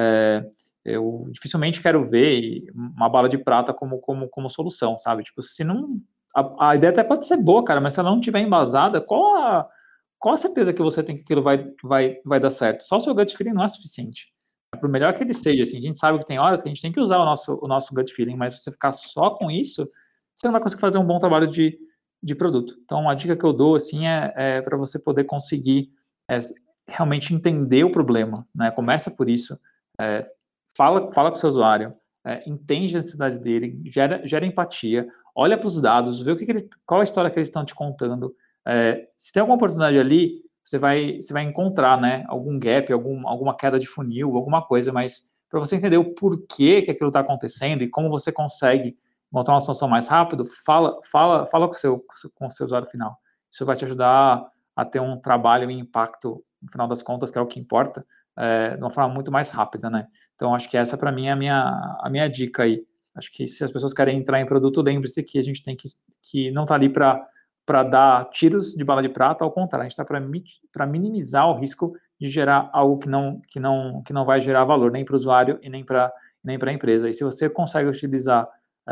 É, eu dificilmente quero ver uma bala de prata como, como, como solução, sabe? Tipo, se não... A, a ideia até pode ser boa, cara, mas se ela não estiver embasada, qual a qual a certeza que você tem que aquilo vai, vai, vai dar certo? Só o seu gut feeling não é suficiente. Por melhor que ele seja, assim, a gente sabe que tem horas que a gente tem que usar o nosso, o nosso gut feeling, mas se você ficar só com isso, você não vai conseguir fazer um bom trabalho de, de produto. Então, a dica que eu dou, assim, é, é para você poder conseguir é, realmente entender o problema, né? Começa por isso, é, fala, fala com o seu usuário, é, entende as necessidades dele, gera, gera empatia, olha para os dados, vê o que, que eles, qual a história que eles estão te contando. É, se tem alguma oportunidade ali, você vai, você vai encontrar, né, algum gap, algum, alguma queda de funil, alguma coisa, mas para você entender o porquê que aquilo está acontecendo e como você consegue montar uma solução mais rápido, fala, fala, fala com o seu, com o seu usuário final. Isso vai te ajudar a ter um trabalho e um impacto, no final das contas, que é o que importa, é, de uma forma muito mais rápida, né? Então, acho que essa, para mim, é a minha, a minha dica aí. Acho que se as pessoas querem entrar em produto, lembre-se que a gente tem que, que não tá ali para para dar tiros de bala de prata, ao contrário, a gente está para minimizar o risco de gerar algo que não, que não, que não vai gerar valor nem para o usuário e nem para nem para a empresa. E se você consegue utilizar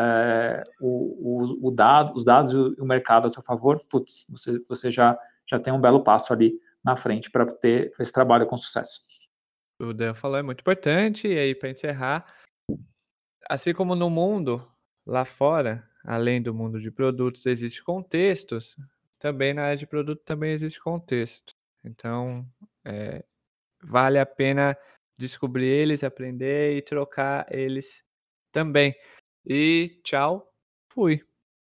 é, o, o, o dado, os dados e o mercado a seu favor, putz, você, você já, já tem um belo passo ali na frente para ter esse trabalho com sucesso. O Dan falou é muito importante, e aí para encerrar, assim como no mundo lá fora, além do mundo de produtos, existe contextos, também na área de produto também existe contexto. Então, é, vale a pena descobrir eles, aprender e trocar eles também. E tchau, fui.